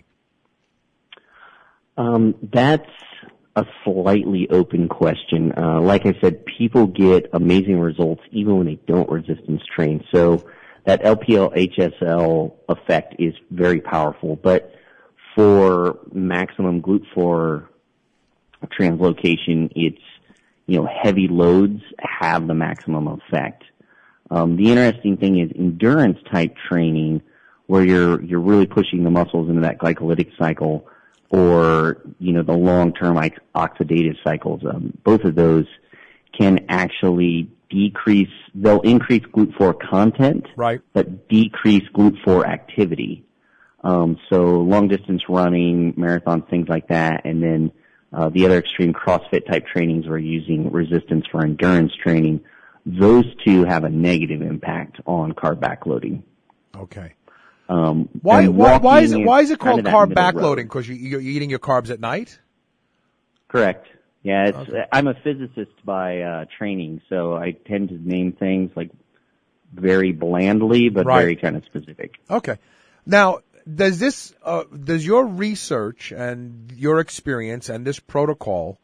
That's a slightly open question. Like I said, people get amazing results even when they don't resistance train. So that LPL-HSL effect is very powerful. But for maximum GLUT4 translocation, it's, heavy loads have the maximum effect. The interesting thing is endurance type training where you're really pushing the muscles into that glycolytic cycle, or, the long-term oxidative cycles. Both of those can actually they'll increase GLUT4 content, right, but decrease GLUT4 activity. So long-distance running, marathons, things like that, and then the other extreme CrossFit type trainings were using resistance for endurance training. Those two have a negative impact on carb backloading. Okay. Why is it called carb backloading? Because you're eating your carbs at night? Correct. Yeah, I'm a physicist by training, so I tend to name things like very blandly, but very kind of specific. Okay. Now, does your research and your experience and this protocol,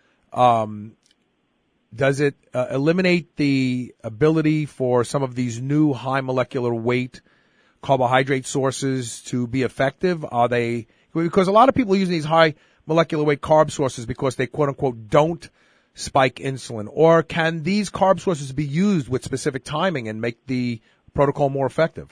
does it eliminate the ability for some of these new high molecular weight carbohydrate sources to be effective? Are they, because a lot of people use these high molecular weight carb sources because they quote unquote don't spike insulin, or can these carb sources be used with specific timing and make the protocol more effective?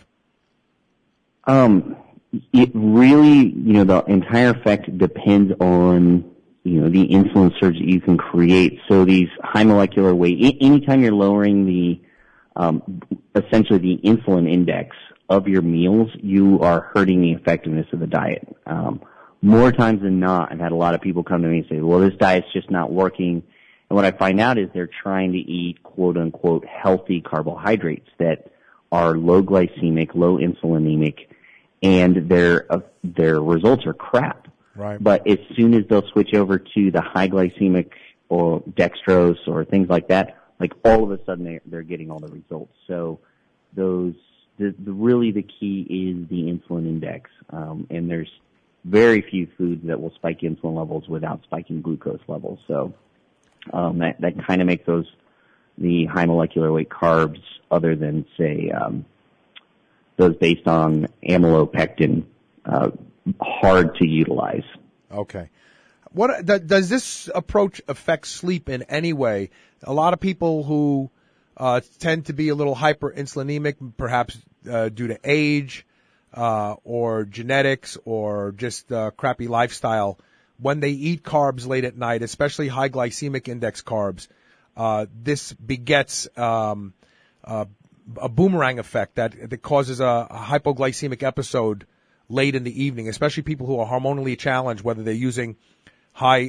It really, the entire effect depends on, the insulin surge that you can create. So these high molecular weight, anytime you're lowering the, essentially the insulin index of your meals, you are hurting the effectiveness of the diet. More times than not, I've had a lot of people come to me and say, well, this diet's just not working. And what I find out is they're trying to eat quote unquote healthy carbohydrates that are low glycemic, low insulinemic, and their results are crap. Right. But as soon as they'll switch over to the high glycemic or dextrose or things like that, like all of a sudden they're getting all the results. So really the key is the insulin index. And there's very few foods that will spike insulin levels without spiking glucose levels. So, that kind of makes the high molecular weight carbs, other than say, those based on amylopectin, hard to utilize. Okay. What does this approach affect sleep in any way? A lot of people who tend to be a little hyperinsulinemic, perhaps due to age or genetics or just crappy lifestyle, when they eat carbs late at night, especially high glycemic index carbs, this begets a boomerang effect that causes a hypoglycemic episode late in the evening, especially people who are hormonally challenged, whether they're using high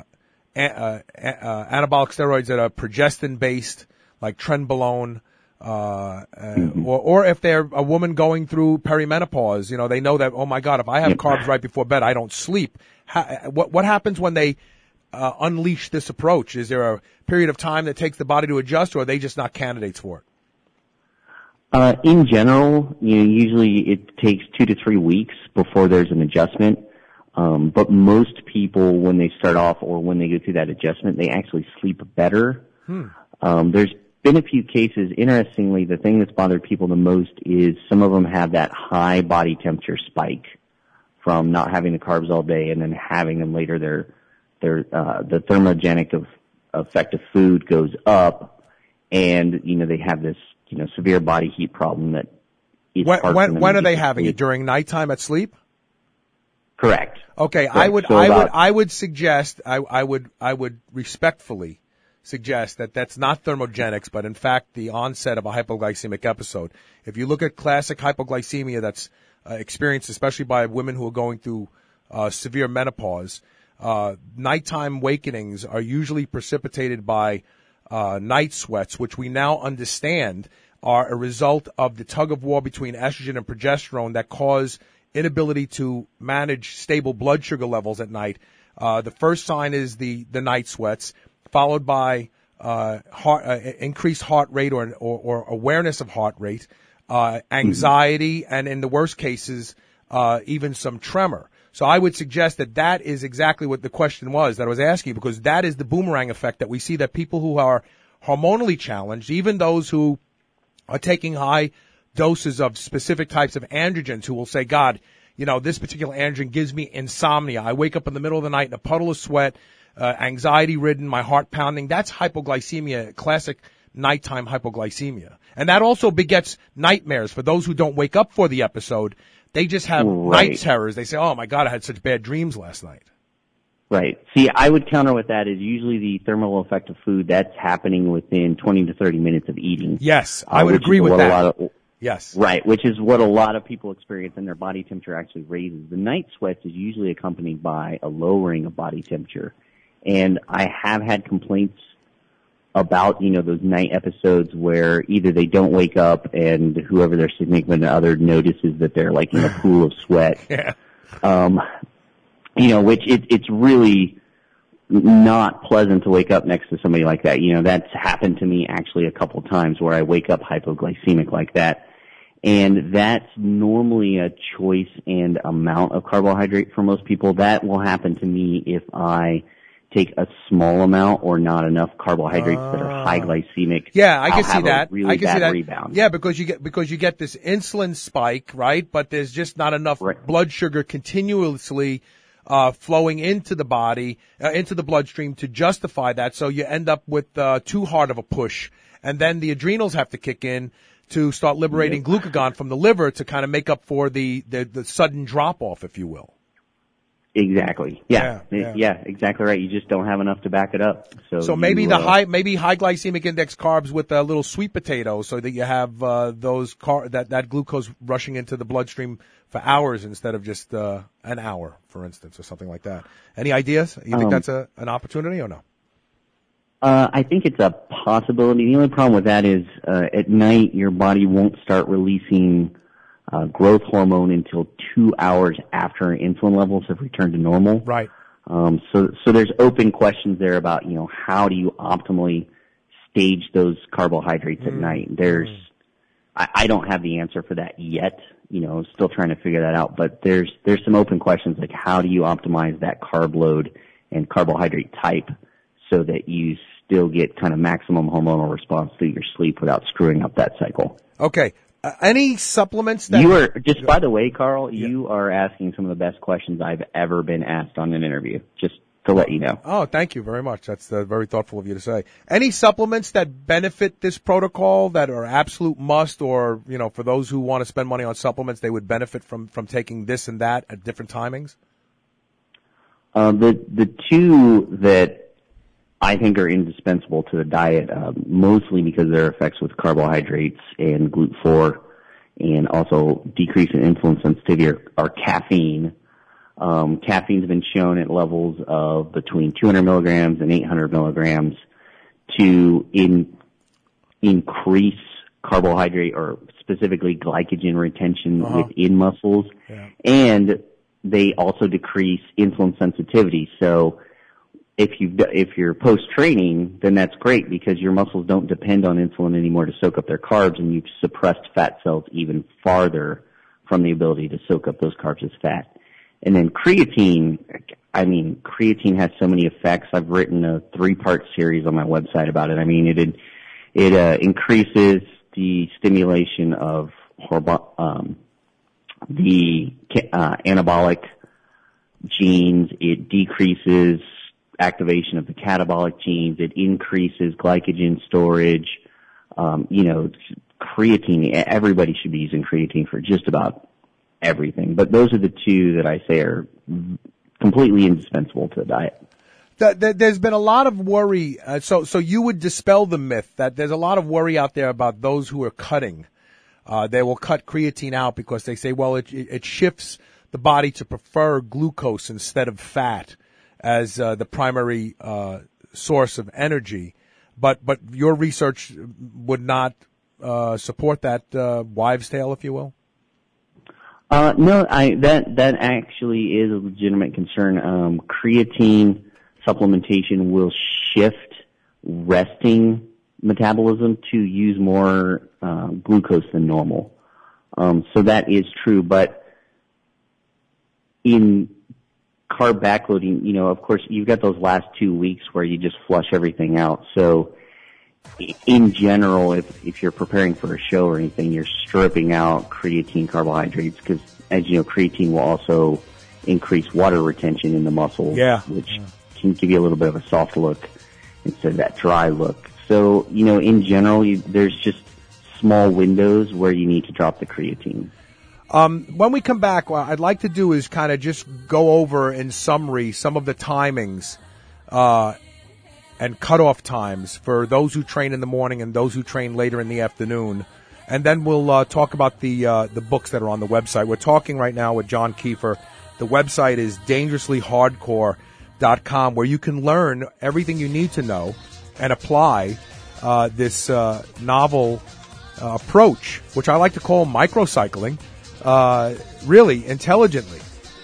anabolic steroids that are progestin-based, like trenbolone, or if they're a woman going through perimenopause, they know that, oh my God, if I have carbs right before bed, I don't sleep. What happens when they unleash this approach? Is there a period of time that takes the body to adjust, or are they just not candidates for it? In general, usually it takes 2 to 3 weeks before there's an adjustment. But most people, when they start off or when they go through that adjustment, they actually sleep better. There's been a few cases. Interestingly, the thing that's bothered people the most is some of them have that high body temperature spike from not having the carbs all day and then having them later. The thermogenic effect of food goes up, and they have this severe body heat problem that is hard for them. When are they having it? During nighttime at sleep? Correct. Okay, Correct. I would suggest I would respectfully suggest that that's not thermogenics, but in fact the onset of a hypoglycemic episode. If you look at classic hypoglycemia that's experienced especially by women who are going through severe menopause, nighttime awakenings are usually precipitated by night sweats, which we now understand are a result of the tug of war between estrogen and progesterone that cause inability to manage stable blood sugar levels at night. The first sign is the night sweats, followed by increased heart rate or awareness of heart rate, anxiety, and in the worst cases, even some tremor. So I would suggest that is exactly what the question was that I was asking, because that is the boomerang effect that we see, that people who are hormonally challenged, even those who are taking high doses of specific types of androgens, who will say, God, this particular androgen gives me insomnia. I wake up in the middle of the night in a puddle of sweat, anxiety-ridden, my heart pounding. That's hypoglycemia, classic nighttime hypoglycemia. And that also begets nightmares for those who don't wake up for the episode. They just have night terrors. They say, oh my God, I had such bad dreams last night. Right. See, I would counter with that is usually the thermal effect of food, that's happening within 20 to 30 minutes of eating. Yes, I would agree with that. Yes. Right, which is what a lot of people experience, and their body temperature actually raises. The night sweats is usually accompanied by a lowering of body temperature. And I have had complaints about, those night episodes where either they don't wake up and whoever their significant other notices that they're like in a pool of sweat. Yeah. Which it's really not pleasant to wake up next to somebody like that. That's happened to me actually a couple times where I wake up hypoglycemic like that. And that's normally a choice and amount of carbohydrate for most people. That will happen to me if I take a small amount or not enough carbohydrates that are high glycemic. Yeah, I can see that. Really I can see that. Rebound. Yeah, because you get this insulin spike, right? But there's just not enough blood sugar continuously flowing into the body, into the bloodstream to justify that. So you end up with too hard of a push, and then the adrenals have to kick in to start liberating glucagon from the liver to kind of make up for the sudden drop off, if you will. Exactly. Yeah, exactly right. You just don't have enough to back it up. So maybe high glycemic index carbs with a little sweet potato, so that you have that glucose rushing into the bloodstream for hours instead of just an hour, for instance, or something like that. Any ideas? You think that's an opportunity or no? I think it's a possibility. The only problem with that is at night your body won't start releasing growth hormone until 2 hours after insulin levels have returned to normal. Right. So there's open questions there about, how do you optimally stage those carbohydrates at night? I don't have the answer for that yet. Still trying to figure that out, but there's some open questions like how do you optimize that carb load and carbohydrate type so that you still get kind of maximum hormonal response through your sleep without screwing up that cycle. Okay. Any supplements that you are just, by the way, Carl, you are asking some of the best questions I've ever been asked on an interview, just to let you know. Oh, thank you very much. That's very thoughtful of you to say. Any supplements that benefit this protocol that are absolute must, or, for those who want to spend money on supplements, they would benefit from taking this and that at different timings? The two that I think are indispensable to the diet, mostly because of their effects with carbohydrates and GLUT4, and also decrease in insulin sensitivity, are caffeine. Caffeine's been shown at levels of between 200 milligrams and 800 milligrams to increase carbohydrate, or specifically glycogen retention within muscles. Yeah. And they also decrease insulin sensitivity. So if you're post-training, then that's great because your muscles don't depend on insulin anymore to soak up their carbs, and you've suppressed fat cells even farther from the ability to soak up those carbs as fat. And then creatine has so many effects. I've written a 3-part series on my website about it. It increases the stimulation of the anabolic genes. It decreases activation of the catabolic genes. It increases glycogen storage. Creatine, everybody should be using creatine for just about everything. But those are the two that I say are completely indispensable to the diet. There's been a lot of worry. So you would dispel the myth that there's a lot of worry out there about those who are cutting. They will cut creatine out because they say, well, it shifts the body to prefer glucose instead of fat as the primary source of energy, but your research would not support that wives' tale, if you will. No, that actually is a legitimate concern. Creatine supplementation will shift resting metabolism to use more glucose than normal. So that is true, but in carb backloading, of course, you've got those last 2 weeks where you just flush everything out. So in general, if you're preparing for a show or anything, you're stripping out creatine carbohydrates because, as you know, creatine will also increase water retention in the muscles, which can give you a little bit of a soft look instead of that dry look. So, in general, there's just small windows where you need to drop the creatine. When we come back, what I'd like to do is kind of just go over in summary some of the timings and cutoff times for those who train in the morning and those who train later in the afternoon. And then we'll talk about the books that are on the website. We're talking right now with John Keefer. The website is Dangerously Hardcore. TriSeptorProductions.com, where you can learn everything you need to know and apply this novel approach, which I like to call microcycling, really intelligently,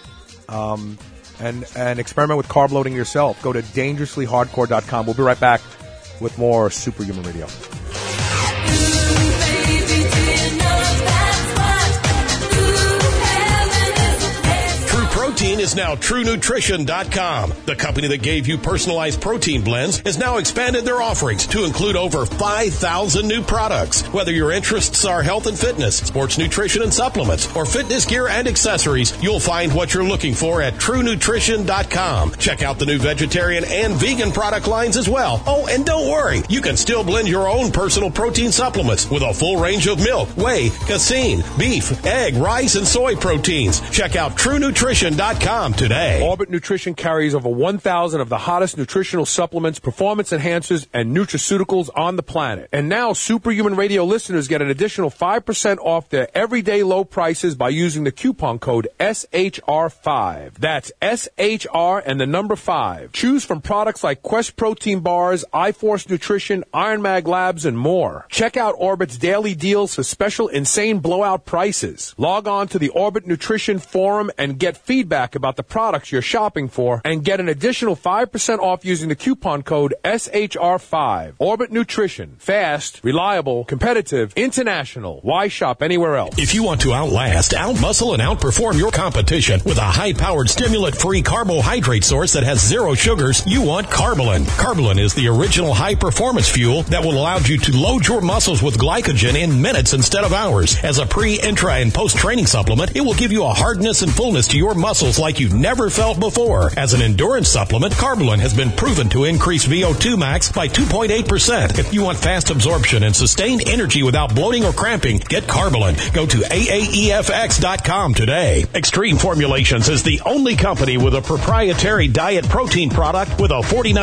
and experiment with carb loading yourself. Go to dangerouslyhardcore.com. We'll be right back with more Superhuman Radio. Protein is now TrueNutrition.com. The company that gave you personalized protein blends has now expanded their offerings to include over 5,000 new products. Whether your interests are health and fitness, sports nutrition and supplements, or fitness gear and accessories, you'll find what you're looking for at TrueNutrition.com. Check out the new vegetarian and vegan product lines as well. Oh, and don't worry, you can still blend your own personal protein supplements with a full range of milk, whey, casein, beef, egg, rice, and soy proteins. Check out TrueNutrition.com today. Orbit Nutrition carries over 1,000 of the hottest nutritional supplements, performance enhancers, and nutraceuticals on the planet. And now Superhuman Radio listeners get an additional 5% off their everyday low prices by using the coupon code SHR5. That's SHR and the number 5. Choose from products like Quest Protein Bars, iForce Nutrition, Iron Mag Labs, and more. Check out Orbit's daily deals for special insane blowout prices. Log on to the Orbit Nutrition forum and get feedback about the products you're shopping for and get an additional 5% off using the coupon code SHR5. Orbit Nutrition. Fast, reliable, competitive, international. Why shop anywhere else? If you want to outlast, outmuscle, and outperform your competition with a high-powered stimulant-free carbohydrate source that has zero sugars, you want Carbolin. Carbolin is the original high-performance fuel that will allow you to load your muscles with glycogen in minutes instead of hours. As a pre, intra, and post-training supplement, it will give you a hardness and fullness to your muscles like you've never felt before. As an endurance supplement, Carbolin has been proven to increase VO2 max by 2.8%. If you want fast absorption and sustained energy without bloating or cramping, get Carbolin. Go to AAEFX.com today. Extreme Formulations is the only company with a proprietary diet protein product with a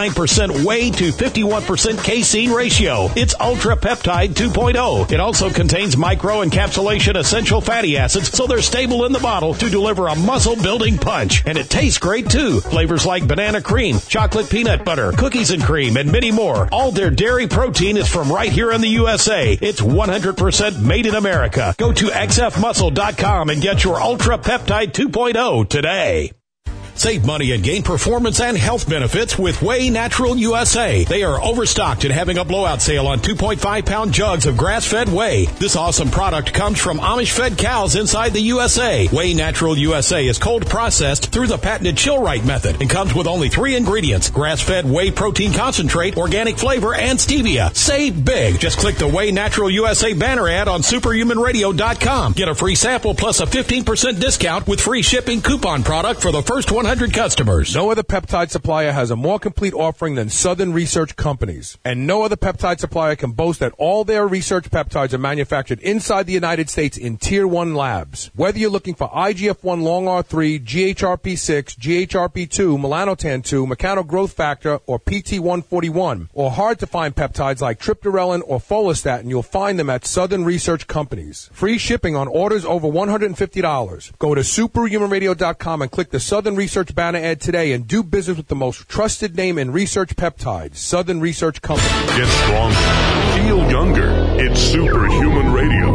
49% whey to 51% casein ratio. It's Ultra Peptide 2.0. It also contains microencapsulation essential fatty acids, so they're stable in the bottle to deliver a muscle-building punch. And it tastes great, too. Flavors like banana cream, chocolate peanut butter, cookies and cream, and many more. All their dairy protein is from right here in the USA. It's 100% made in America. Go to xfmuscle.com and get your Ultra Peptide 2.0 today. Save money and gain performance and health benefits with Whey Natural USA. They are overstocked and having a blowout sale on 2.5-pound jugs of grass-fed whey. This awesome product comes from Amish-fed cows inside the USA. Whey Natural USA is cold processed through the patented Chill-Right method and comes with only 3 ingredients: grass-fed whey protein concentrate, organic flavor, and stevia. Save big. Just click the Whey Natural USA banner ad on superhumanradio.com. Get a free sample plus a 15% discount with free shipping coupon product for the first 100 customers. No other peptide supplier has a more complete offering than Southern Research Companies. And no other peptide supplier can boast that all their research peptides are manufactured inside the United States in Tier 1 labs. Whether you're looking for IGF-1 Long R3, GHRP6, GHRP2, melanotan-2, mechano growth factor, or PT141, or hard-to-find peptides like triptorelin or follistatin, you'll find them at Southern Research Companies. Free shipping on orders over $150. Go to superhumanradio.com and click the Southern Research banner ad today and do business with the most trusted name in research peptides, Southern Research Company. Get stronger. Feel younger. It's Superhuman Radio.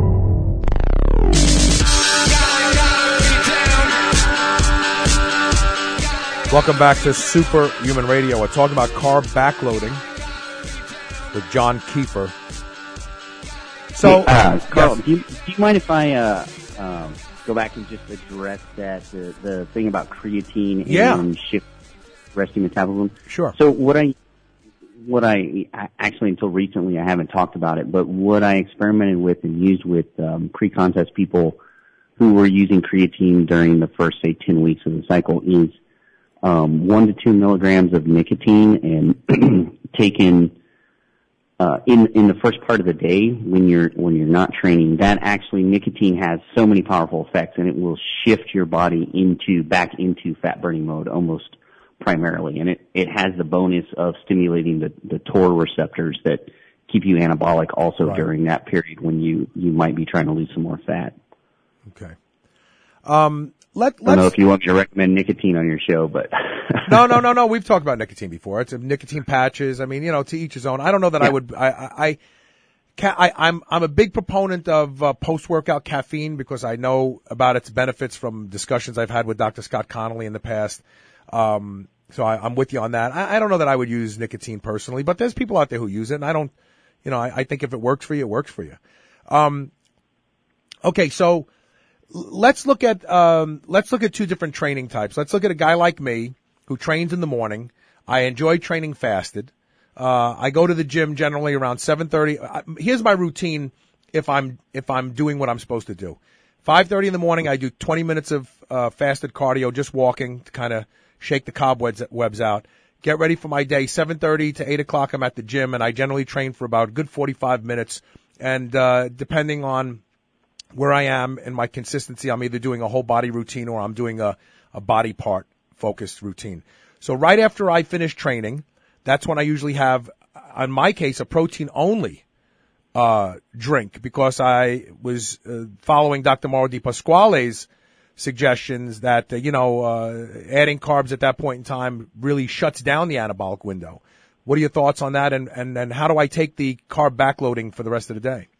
Welcome back to Superhuman Radio. We're talking about carb backloading with John Kiefer. So, Carl, do you mind if I go back and just address that the thing about creatine and shift resting metabolism? Sure. So what I actually until recently I haven't talked about it, but what I experimented with and used with pre-contest people who were using creatine during the first, say, 10 weeks of the cycle is 1 to 2 milligrams of nicotine and taken in the first part of the day when you're not training. That actually, nicotine has so many powerful effects, and it will shift your body back into fat burning mode almost primarily. And it has the bonus of stimulating the TOR receptors that keep you anabolic also during that period when you might be trying to lose some more fat. Okay. I don't know if you want me to recommend nicotine on your show, but No. We've talked about nicotine before. It's nicotine patches. I mean, to each his own. I don't know that I would. I'm a big proponent of post-workout caffeine because I know about its benefits from discussions I've had with Dr. Scott Connolly in the past. So I'm with you on that. I don't know that I would use nicotine personally, but there's people out there who use it, and I don't. I think if it works for you, it works for you. Okay, so let's look at two different training types. Let's look at a guy like me who trains in the morning. I enjoy training fasted. I go to the gym generally around 7:30. Here's my routine if I'm doing what I'm supposed to do. 5:30 in the morning, I do 20 minutes of fasted cardio, just walking to kind of shake the cobwebs out. Get ready for my day. 7:30 to 8 o'clock, I'm at the gym, and I generally train for about a good 45 minutes. And depending on where I am and my consistency, I'm either doing a whole body routine or I'm doing a body part focused routine. So right after I finish training, that's when I usually have, in my case, a protein-only drink because I was following Dr. Mauro Di Pasquale's suggestions that, adding carbs at that point in time really shuts down the anabolic window. What are your thoughts on that, and how do I take the carb backloading for the rest of the day?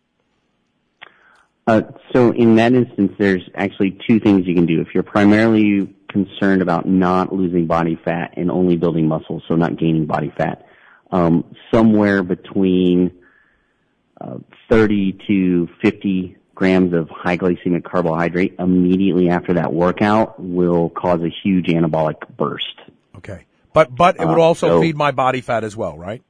So in that instance, there's actually two things you can do. If you're primarily concerned about not losing body fat and only building muscle, so not gaining body fat, somewhere between 30 to 50 grams of high glycemic carbohydrate immediately after that workout will cause a huge anabolic burst. Okay. But it would also feed my body fat as well, right?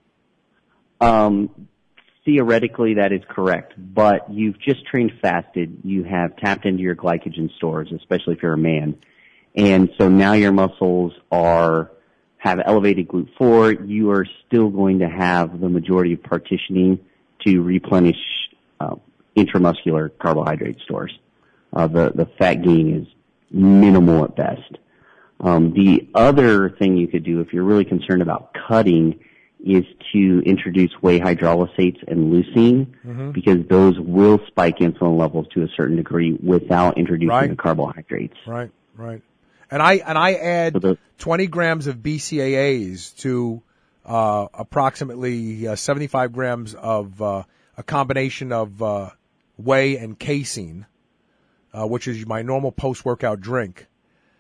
Theoretically, that is correct, but you've just trained fasted. You have tapped into your glycogen stores, especially if you're a man. And so now your muscles have elevated GLUT4. You are still going to have the majority of partitioning to replenish intramuscular carbohydrate stores. The fat gain is minimal at best. The other thing you could do if you're really concerned about cutting is to introduce whey hydrolysates and leucine, because those will spike insulin levels to a certain degree without introducing the carbohydrates. Right. And I add 20 grams of BCAAs to approximately 75 grams of a combination of whey and casein, which is my normal post-workout drink,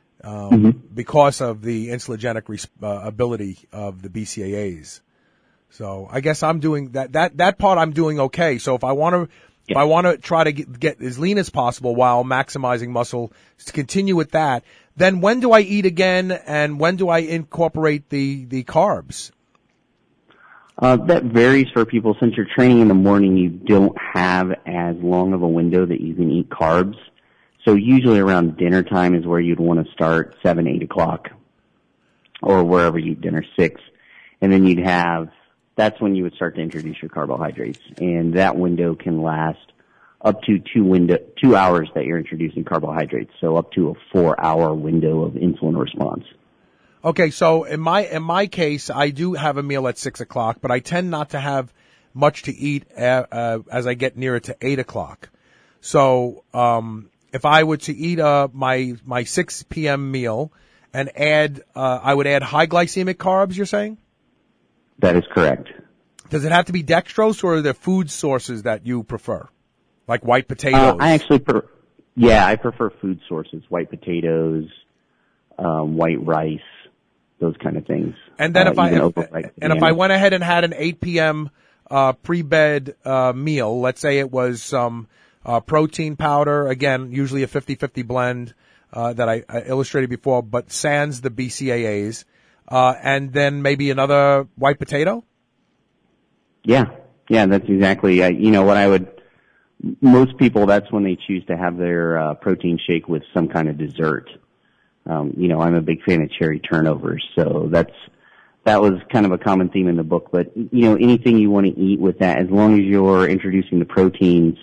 because of the insulinogenic ability of the BCAAs. So I guess I'm doing that part I'm doing okay. So if I want to try to get as lean as possible while maximizing muscle, to continue with that, then when do I eat again and when do I incorporate the carbs? That varies for people. Since you're training in the morning, you don't have as long of a window that you can eat carbs. So usually around dinner time is where you'd want to start, 7, 8 o'clock, or wherever you eat dinner, 6. And then that's when you would start to introduce your carbohydrates. And that window can last up to 2 hours that you're introducing carbohydrates. So up to a 4-hour window of insulin response. Okay, so in my case, I do have a meal at 6 o'clock, but I tend not to have much to eat as I get nearer to 8 o'clock. So if I were to eat my 6 p.m. meal and I would add high glycemic carbs, you're saying? That is correct. Does it have to be dextrose, or are there food sources that you prefer, like white potatoes? I prefer food sources, white potatoes, white rice, those kind of things. And then if I went ahead and had an 8 p.m. pre-bed meal, let's say it was some protein powder, again, usually a 50-50 blend that I illustrated before, but sans the BCAAs, and then maybe another white potato? Yeah, that's exactly. Most people, that's when they choose to have their protein shake with some kind of dessert. I'm a big fan of cherry turnovers, so that was kind of a common theme in the book. But anything you want to eat with that, as long as you're introducing the proteins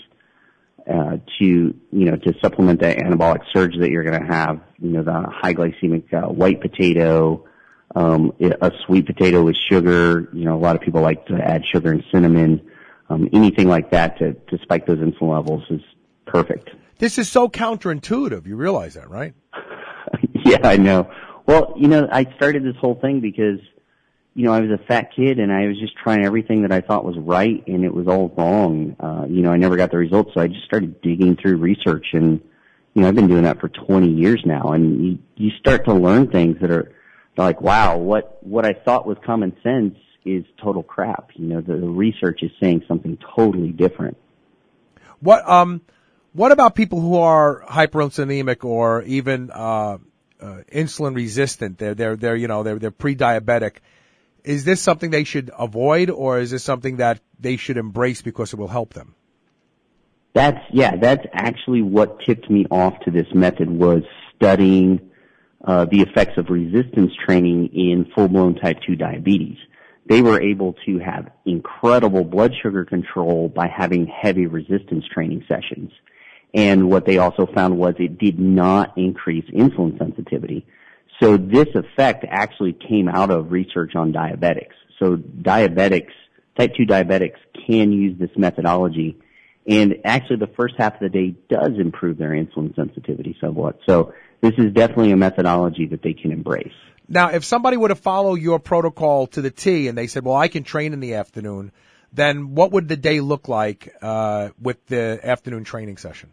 to supplement that anabolic surge that you're going to have, the high glycemic white potato, a sweet potato with sugar. A lot of people like to add sugar and cinnamon. Anything like that to spike those insulin levels is perfect. This is so counterintuitive. You realize that, right? Yeah, I know. Well, I started this whole thing because, I was a fat kid and I was just trying everything that I thought was right and it was all wrong. I never got the results, so I just started digging through research and, I've been doing that for 20 years now, and you start to learn things that are like, wow, what I thought was common sense is total crap. The research is saying something totally different. What about people who are hyperinsulinemic or even insulin resistant? They're pre-diabetic. Is this something they should avoid, or is this something that they should embrace because it will help them? That's actually what tipped me off to this method, was studying the effects of resistance training in full-blown type 2 diabetes. They were able to have incredible blood sugar control by having heavy resistance training sessions. And what they also found was it did not increase insulin sensitivity. So this effect actually came out of research on diabetics. So type 2 diabetics can use this methodology. And actually the first half of the day does improve their insulin sensitivity somewhat. So this is definitely a methodology that they can embrace. Now, if somebody were to follow your protocol to the T and they said, well, I can train in the afternoon, then what would the day look like with the afternoon training session?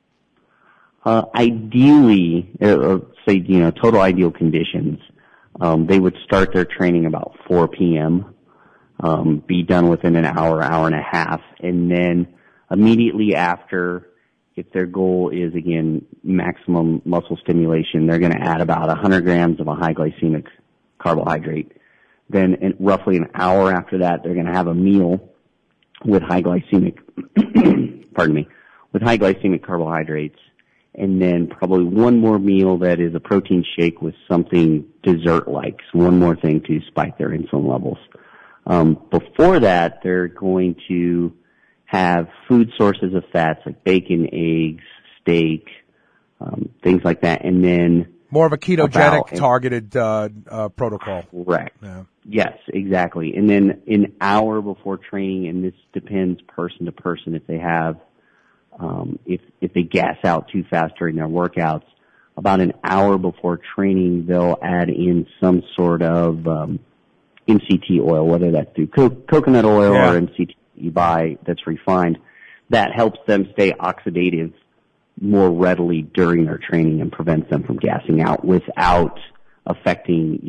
Ideally, say, total ideal conditions, they would start their training about 4 p.m., be done within an hour, hour and a half, and then immediately after, if their goal is, again, maximum muscle stimulation, they're going to add about 100 grams of a high glycemic carbohydrate. Then roughly an hour after that, they're going to have a meal with high glycemic, with high glycemic carbohydrates, and then probably one more meal that is a protein shake with something dessert-like, so one more thing to spike their insulin levels. Before that, they're going to have food sources of fats like bacon, eggs, steak, things like that, and then more of a ketogenic targeted protocol. Correct. Yeah. Yes, exactly. And then an hour before training, and this depends person to person, if they have if they gas out too fast during their workouts, about an hour before training, they'll add in some sort of MCT oil, whether that's through coconut oil or MCT you buy that's refined. That helps them stay oxidative more readily during their training and prevents them from gassing out without affecting,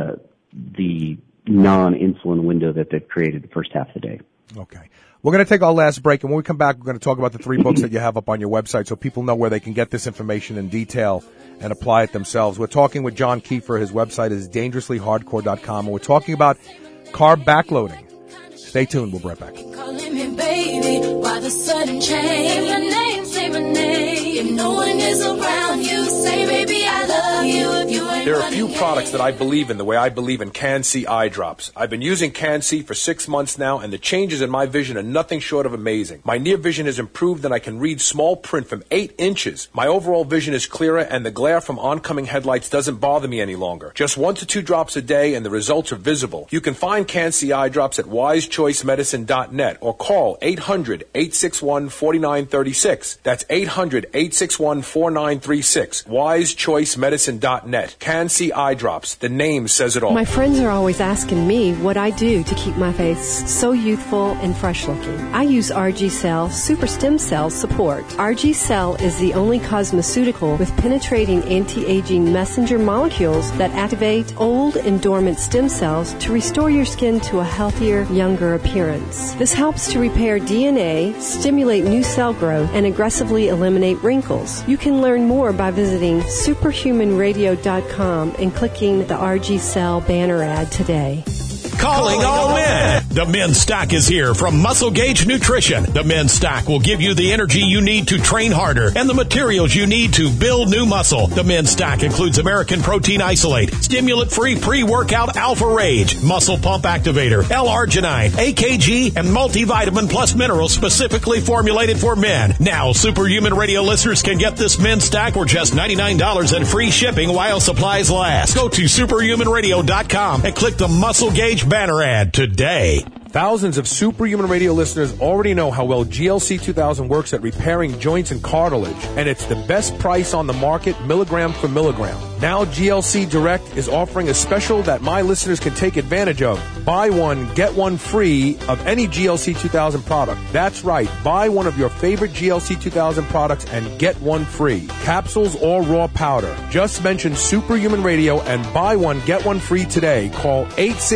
the non-insulin window that they've created the first half of the day. Okay. We're going to take our last break, and when we come back, we're going to talk about the 3 books that you have up on your website so people know where they can get this information in detail and apply it themselves. We're talking with John Kiefer. His website is dangerouslyhardcore.com, and we're talking about carb backloading. Stay tuned. We'll be right back. Calling me baby, why the sudden change? Say my name. If no one is around you, say baby I love you. If you ain't there are a few products that I believe in the way I believe in Can-C eye drops. I've been using Can-C for 6 months now, and the changes in my vision are nothing short of amazing. My near vision has improved, and I can read small print from 8 inches. My overall vision is clearer, and the glare from oncoming headlights doesn't bother me any longer. Just 1 to 2 drops a day, and the results are visible. You can find Can-C eye drops at wisechoicemedicine.net or call 800-861-4936. That's 800-861-4936. wisechoicemedicine.net. Can-C eye drops. The name says it all. My friends are always asking me what I do to keep my face so youthful and fresh looking. I use RG Cell Super Stem Cell Support. RG Cell is the only cosmeceutical with penetrating anti-aging messenger molecules that activate old and dormant stem cells to restore your skin to a healthier, younger appearance. This helps to repair DNA, stimulate new cell growth, and aggressively eliminate wrinkles. You can learn more by visiting superhumanradio.com and clicking the RG Cell banner ad today. Calling all men. The Men's Stack is here from Muscle Gauge Nutrition. The Men's Stack will give you the energy you need to train harder and the materials you need to build new muscle. The Men's Stack includes American Protein Isolate, stimulant-free pre-workout Alpha Rage, Muscle Pump Activator, L-Arginine, AKG, and multivitamin plus minerals specifically formulated for men. Now, Superhuman Radio listeners can get this Men's Stack for just $99 and free shipping while supplies last. Go to superhumanradio.com and click the Muscle Gauge banner ad today. Thousands of Superhuman Radio listeners already know how well GLC 2000 works at repairing joints and cartilage, and it's the best price on the market, milligram for milligram. Now GLC Direct is offering a special that my listeners can take advantage of. Buy one, get one free of any GLC 2000 product. That's right. Buy one of your favorite GLC 2000 products and get one free. Capsules or raw powder. Just mention Superhuman Radio and buy one, get one free today. Call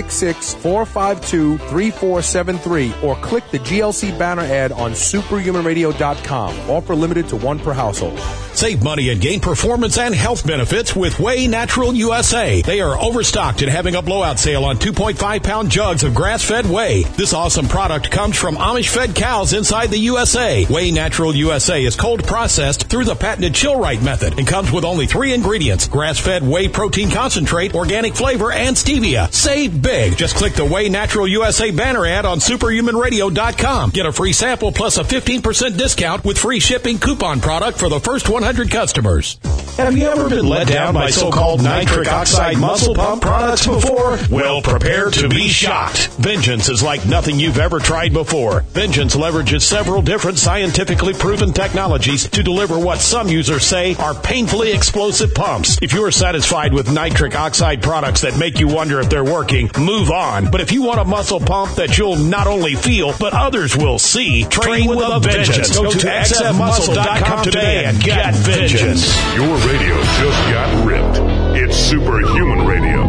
866-452-3473 or click the GLC banner ad on superhumanradio.com. Offer limited to one per household. Save money and gain performance and health benefits with Way Natural USA. They are overstocked and having a blowout sale on 2.5-pound jugs of grass-fed whey. This awesome product comes from Amish-fed cows inside the USA. Way Natural USA is cold processed through the patented chill-right method and comes with only 3 ingredients: grass-fed whey protein concentrate, organic flavor, and stevia. Save big. Just click the Way Natural USA banner ad on superhumanradio.com. Get a free sample plus a 15% discount with free shipping coupon product for the first 100 customers. Have you ever been let down by so-called nitric oxide muscle pump products before? Well, prepare to be shocked. Vengeance is like nothing you've ever tried before. Vengeance leverages several different scientifically proven technologies to deliver what some users say are painfully explosive pumps. If you're satisfied with nitric oxide products that make you wonder if they're working, move on. But if you want a muscle pump that you'll not only feel, but others will see, train with a vengeance. Go to xfmuscle.com today and get vengeance. Your radio just got ripped. It's Superhuman Radio.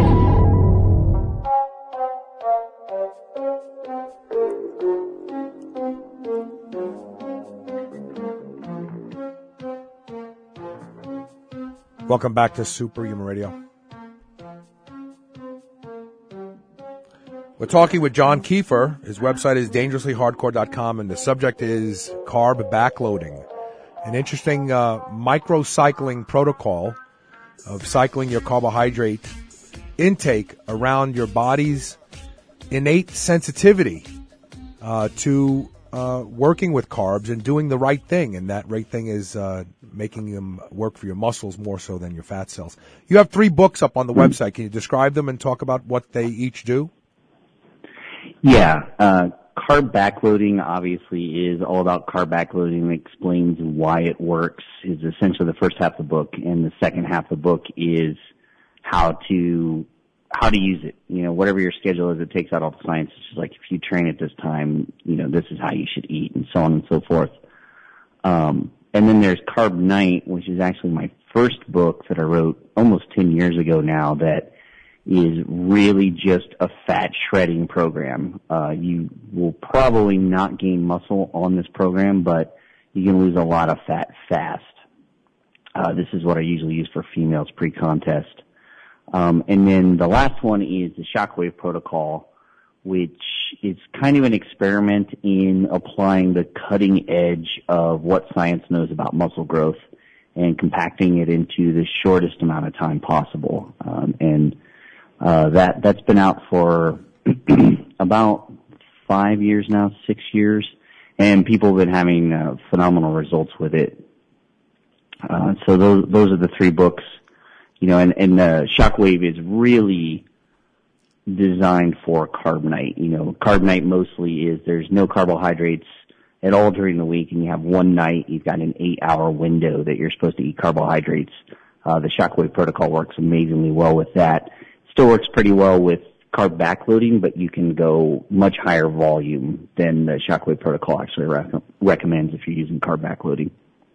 Welcome back to Superhuman Radio. We're talking with John Kiefer. His website is dangerouslyhardcore.com, and the subject is carb backloading. An interesting microcycling protocol of cycling your carbohydrate intake around your body's innate sensitivity to working with carbs and doing the right thing. And that right thing is making them work for your muscles more so than your fat cells. You have 3 books up on the website. Can you describe them and talk about what they each do? Yeah. Carb backloading obviously is all about carb backloading and explains why it works, is essentially the first half of the book, and the second half of the book is how to use it. You know, whatever your schedule is, it takes out all the science. It's just like, if you train at this time, you know, this is how you should eat, and so on and so forth. And then there's Carb Night, which is actually my first book that I wrote almost 10 years ago now, that is really just a fat shredding program. You will probably not gain muscle on this program, but you can lose a lot of fat fast. This is what I usually use for females pre-contest. And then the last one is the Shockwave Protocol, which is kind of an experiment in applying the cutting edge of what science knows about muscle growth and compacting it into the shortest amount of time possible. That's been out for about 5 years now, 6 years, and people have been having phenomenal results with it. So those are the 3 books, you know, and Shockwave is really designed for Carb Night. You know, Carb Night mostly is there's no carbohydrates at all during the week, and you have one night, you've got an 8-hour window that you're supposed to eat carbohydrates. The Shockwave Protocol works amazingly well with that. Still works pretty well with carb backloading, but you can go much higher volume than the Shockwave Protocol actually recommends if you're using carb backloading.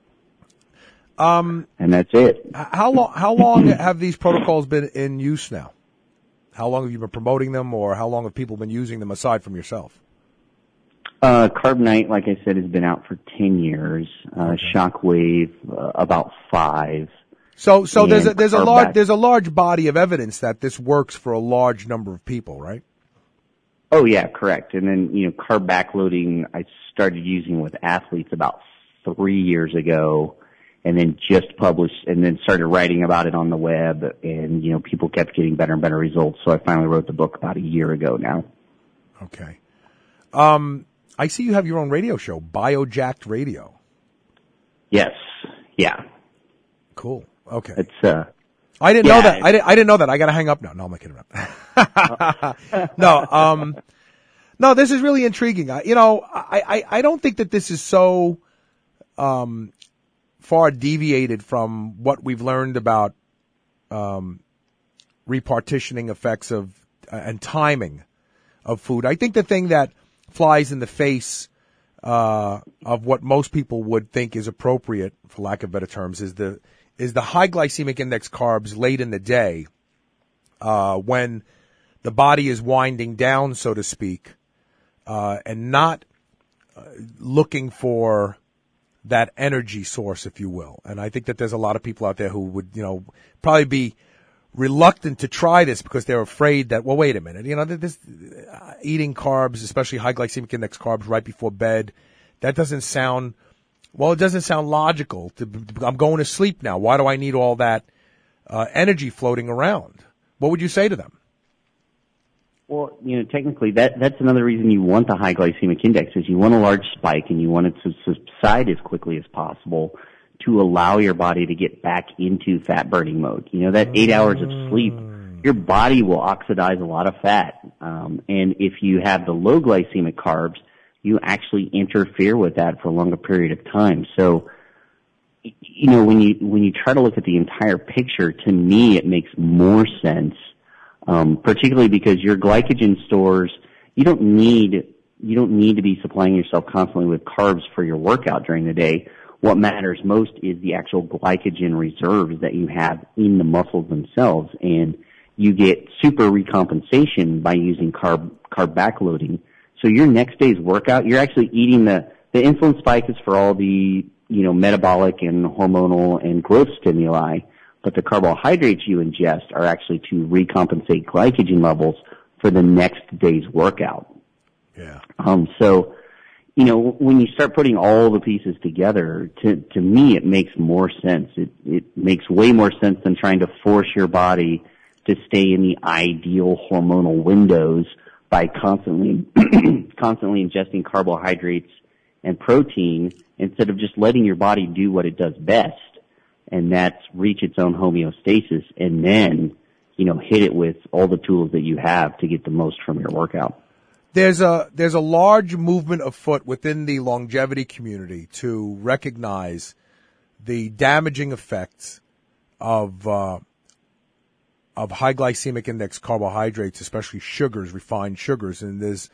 And that's it. How long have these protocols been in use now? How long have you been promoting them, or how long have people been using them aside from yourself? Carb Night, like I said, has been out for 10 years. Shockwave, about 5. So there's a large body of evidence that this works for a large number of people, right? Oh yeah, correct. And then, you know, carb backloading I started using with athletes about 3 years ago, and then just published and then started writing about it on the web, and, you know, people kept getting better and better results. So I finally wrote the book about a year ago now. Okay. I see you have your own radio show, BioJacked Radio. Yes. Yeah. Cool. Okay. It's I didn't know that. I didn't know that. I got to hang up now. No, I'm not kidding around. No. No, this is really intriguing. I don't think that this is so far deviated from what we've learned about repartitioning effects of and timing of food. I think the thing that flies in the face of what most people would think is appropriate, for lack of better terms, is the high glycemic index carbs late in the day, when the body is winding down, so to speak, and not looking for that energy source, if you will. And I think that there's a lot of people out there who would, probably be reluctant to try this because they're afraid that, well, wait a minute, this eating carbs, especially high glycemic index carbs right before bed, that doesn't sound, it doesn't sound logical. I'm going to sleep now. Why do I need all that energy floating around? What would you say to them? Well, technically that's another reason you want the high glycemic index is you want a large spike and you want it to subside as quickly as possible to allow your body to get back into fat burning mode. That 8 hours of sleep, your body will oxidize a lot of fat. And if you have the low glycemic carbs, you actually interfere with that for a longer period of time. So, when you try to look at the entire picture, to me it makes more sense, particularly because your glycogen stores, you don't need to be supplying yourself constantly with carbs for your workout during the day. What matters most is the actual glycogen reserves that you have in the muscles themselves, and you get super recompensation by using carb backloading. So your next day's workout, you're actually eating the insulin spike is for all the, metabolic and hormonal and growth stimuli, but the carbohydrates you ingest are actually to recompensate glycogen levels for the next day's workout. Yeah. So, when you start putting all the pieces together, to me, it makes more sense. It makes way more sense than trying to force your body to stay in the ideal hormonal windows by constantly ingesting carbohydrates and protein instead of just letting your body do what it does best, and that's reach its own homeostasis and then, hit it with all the tools that you have to get the most from your workout. There's a large movement afoot within the longevity community to recognize the damaging effects of high glycemic index carbohydrates, especially sugars, refined sugars, and there's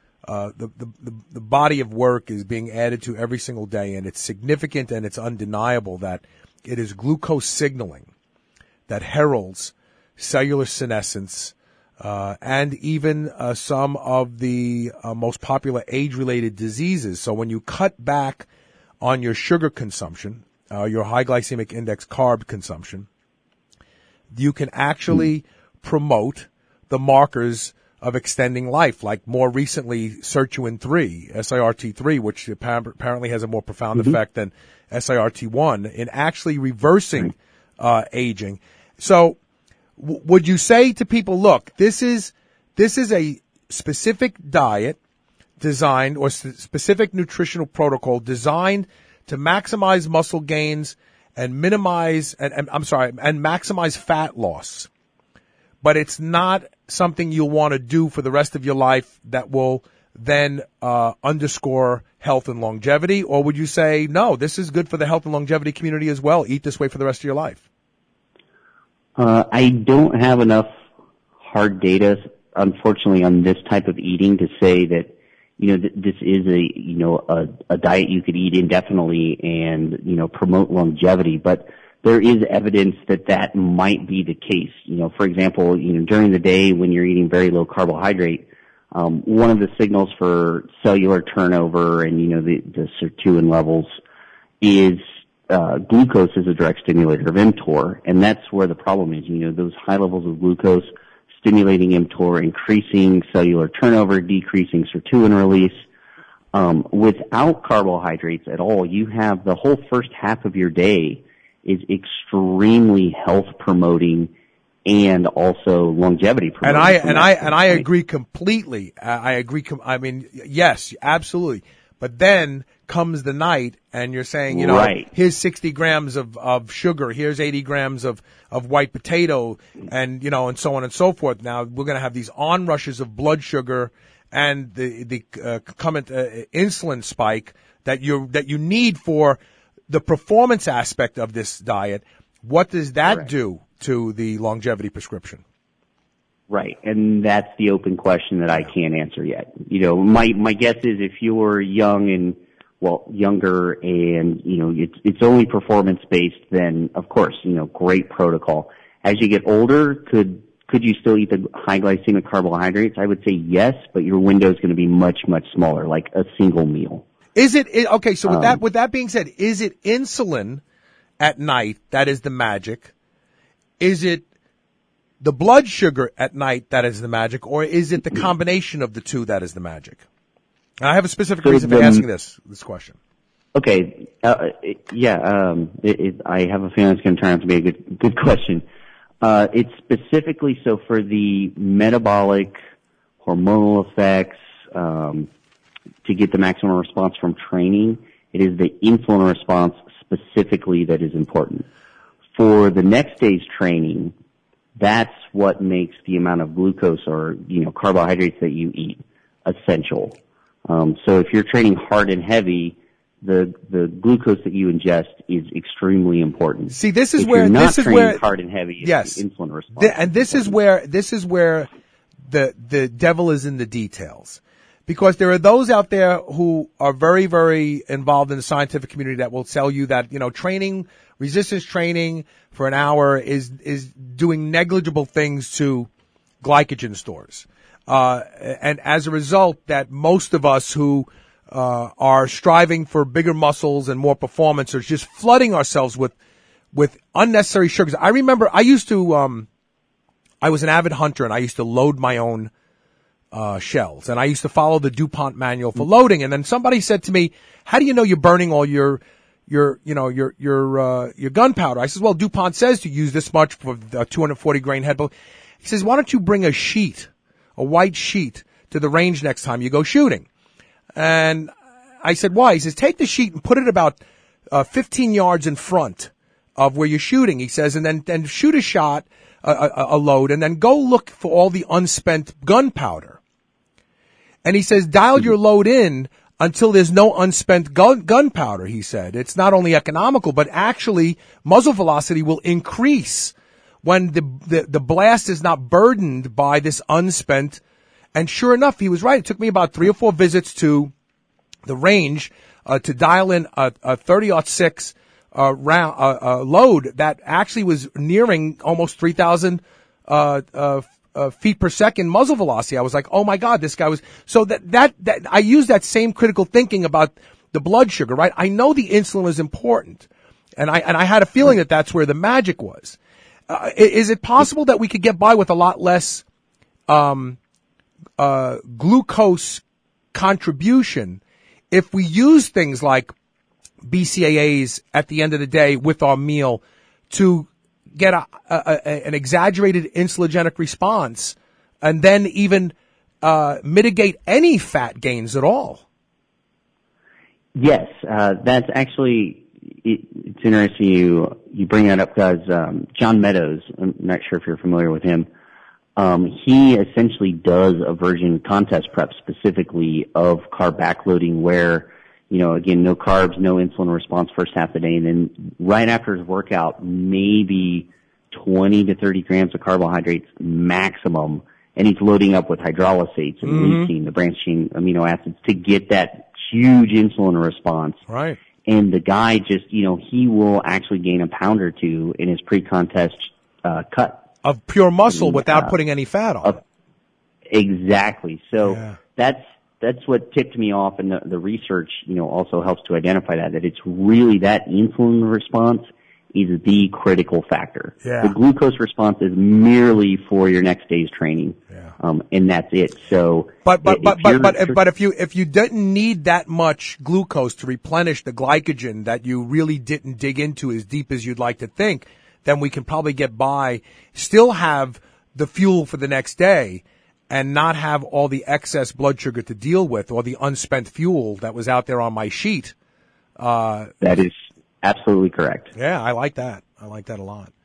the body of work is being added to every single day, and it's significant and it's undeniable that it is glucose signaling that heralds cellular senescence, and even some of the most popular age-related diseases. So when you cut back on your sugar consumption, your high glycemic index carb consumption, you can actually promote the markers of extending life, like more recently SIRT-3, SIRT3, which apparently has a more profound effect than SIRT1 in actually reversing aging. So would you say to people, look, this is a specific diet designed, or specific nutritional protocol designed to maximize muscle gains and minimize, and maximize fat loss, but it's not something you'll want to do for the rest of your life that will then underscore health and longevity? Or would you say, no, this is good for the health and longevity community as well, eat this way for the rest of your life? I don't have enough hard data, unfortunately, on this type of eating to say that, this is a diet you could eat indefinitely and, promote longevity. But there is evidence that might be the case. For example, during the day when you're eating very low carbohydrate, one of the signals for cellular turnover and, the sirtuin levels is glucose is a direct stimulator of mTOR, and that's where the problem is. Those high levels of glucose stimulating mTOR, increasing cellular turnover, decreasing sirtuin release. Without carbohydrates at all, you have the whole first half of your day is extremely health promoting and also longevity promoting. And I agree completely. I agree. I mean, yes, absolutely. But then comes the night and you're saying, here's 60 grams of sugar, here's 80 grams of white potato, and, and so on and so forth. Now we're going to have these onrushes of blood sugar and the concomitant insulin spike that you need for the performance aspect of this diet, what does that do to the longevity prescription? Right, and that's the open question that I can't answer yet. You know, my guess is if you're younger and, you know, it's only performance based, then of course, you know, great protocol. As you get older, could you still eat the high glycemic carbohydrates? I would say yes, but your window is going to be much, much smaller, like a single meal. Is it, okay, so with that being said, is it insulin at night that is the magic? Is it the blood sugar at night that is the magic, or is it the combination of the two that is the magic? And I have a specific reason for asking this question. Okay, I have a feeling it's going to turn out to be a good question. It's specifically so for the metabolic, hormonal effects, to get the maximum response from training, it is the insulin response specifically that is important. For the next day's training, that's what makes the amount of glucose or, you know, carbohydrates that you eat essential. So if you're training hard and heavy, the glucose that you ingest is extremely important. See, this is if where you're not this is training where hard and heavy, it's yes, the insulin response. And this is where the devil is in the details. Because there are those out there who are very, very involved in the scientific community that will tell you that, you know, training, resistance training for an hour is doing negligible things to glycogen stores. And as a result, that most of us who are striving for bigger muscles and more performance are just flooding ourselves with unnecessary sugars. I remember I used to, I was an avid hunter and I used to load my own shells, and I used to follow the DuPont manual for loading. And then somebody said to me, "How do you know you're burning all your gunpowder?" I says, "Well, DuPont says to use this much for a 240 grain head." He says, "Why don't you bring a white sheet to the range next time you go shooting?" And I said, "Why?" He says, "Take the sheet and put it about 15 yards in front of where you're shooting." He says, and then shoot a shot, a load, and then go look for all the unspent gunpowder. And he says, dial your load in until there's no unspent gunpowder, he said. It's not only economical, but actually muzzle velocity will increase when the blast is not burdened by this unspent. And sure enough, he was right. It took me about 3 or 4 visits to the range to dial in a 30-06 load that actually was nearing almost 3,000 feet per second muzzle velocity. I was like, oh my God, this guy was, so that I use that same critical thinking about the blood sugar, right? I know the insulin is important, and I had a feeling that that's where the magic was. Is it possible that we could get by with a lot less glucose contribution if we use things like BCAAs at the end of the day with our meal to get an exaggerated insulinogenic response and then even mitigate any fat gains at all? Yes, that's actually, it's interesting you bring that up because John Meadows, I'm not sure if you're familiar with him, he essentially does a version contest prep specifically of carb backloading where, you know, again, no carbs, no insulin response first half of the day, and then right after his workout, maybe 20 to 30 grams of carbohydrates maximum, and he's loading up with hydrolysates and leucine, the branched-chain amino acids, to get that huge insulin response. Right. And the guy just, you know, he will actually gain a pound or two in his pre-contest cut. Of pure muscle without putting any fat on it. Exactly. So that's what tipped me off, and the research, you know, also helps to identify that it's really that insulin response is the critical factor. Yeah. The glucose response is merely for your next day's training. Yeah. And that's it. So, but if you didn't need that much glucose to replenish the glycogen that you really didn't dig into as deep as you'd like to think, then we can probably get by, still have the fuel for the next day, and not have all the excess blood sugar to deal with, or the unspent fuel that was out there on my sheet. That is absolutely correct. Yeah, I like that. I like that a lot.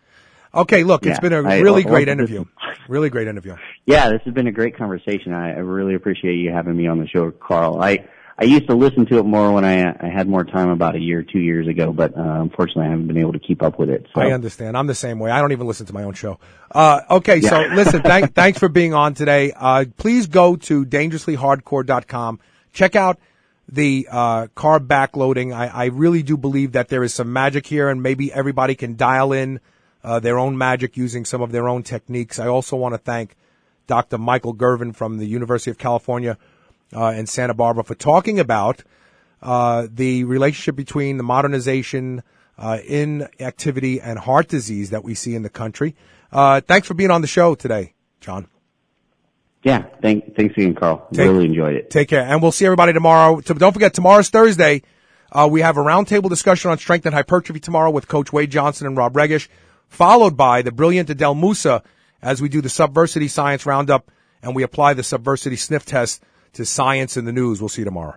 Okay, look, it's been a really great interview. Really great interview. Yeah, this has been a great conversation. I really appreciate you having me on the show, Carl. I used to listen to it more when I had more time about 2 years ago, but unfortunately I haven't been able to keep up with it. So. I understand. I'm the same way. I don't even listen to my own show. Okay, so listen, thanks for being on today. Please go to dangerouslyhardcore.com. Check out the carb backloading. I really do believe that there is some magic here, and maybe everybody can dial in their own magic using some of their own techniques. I also want to thank Dr. Michael Gervin from the University of California in Santa Barbara for talking about the relationship between the modernization, inactivity, and heart disease that we see in the country. Thanks for being on the show today, John. Yeah, thanks again, Carl. Really enjoyed it. Take care, and we'll see everybody tomorrow. Don't forget, tomorrow's Thursday. We have a roundtable discussion on strength and hypertrophy tomorrow with Coach Wade Johnson and Rob Regish, followed by the brilliant Adele Musa as we do the Subversity Science Roundup, and we apply the Subversity Sniff Test to science in the news. We'll see you tomorrow.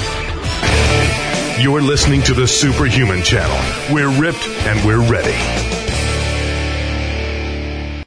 You're listening to the Superhuman Channel. We're ripped and we're ready.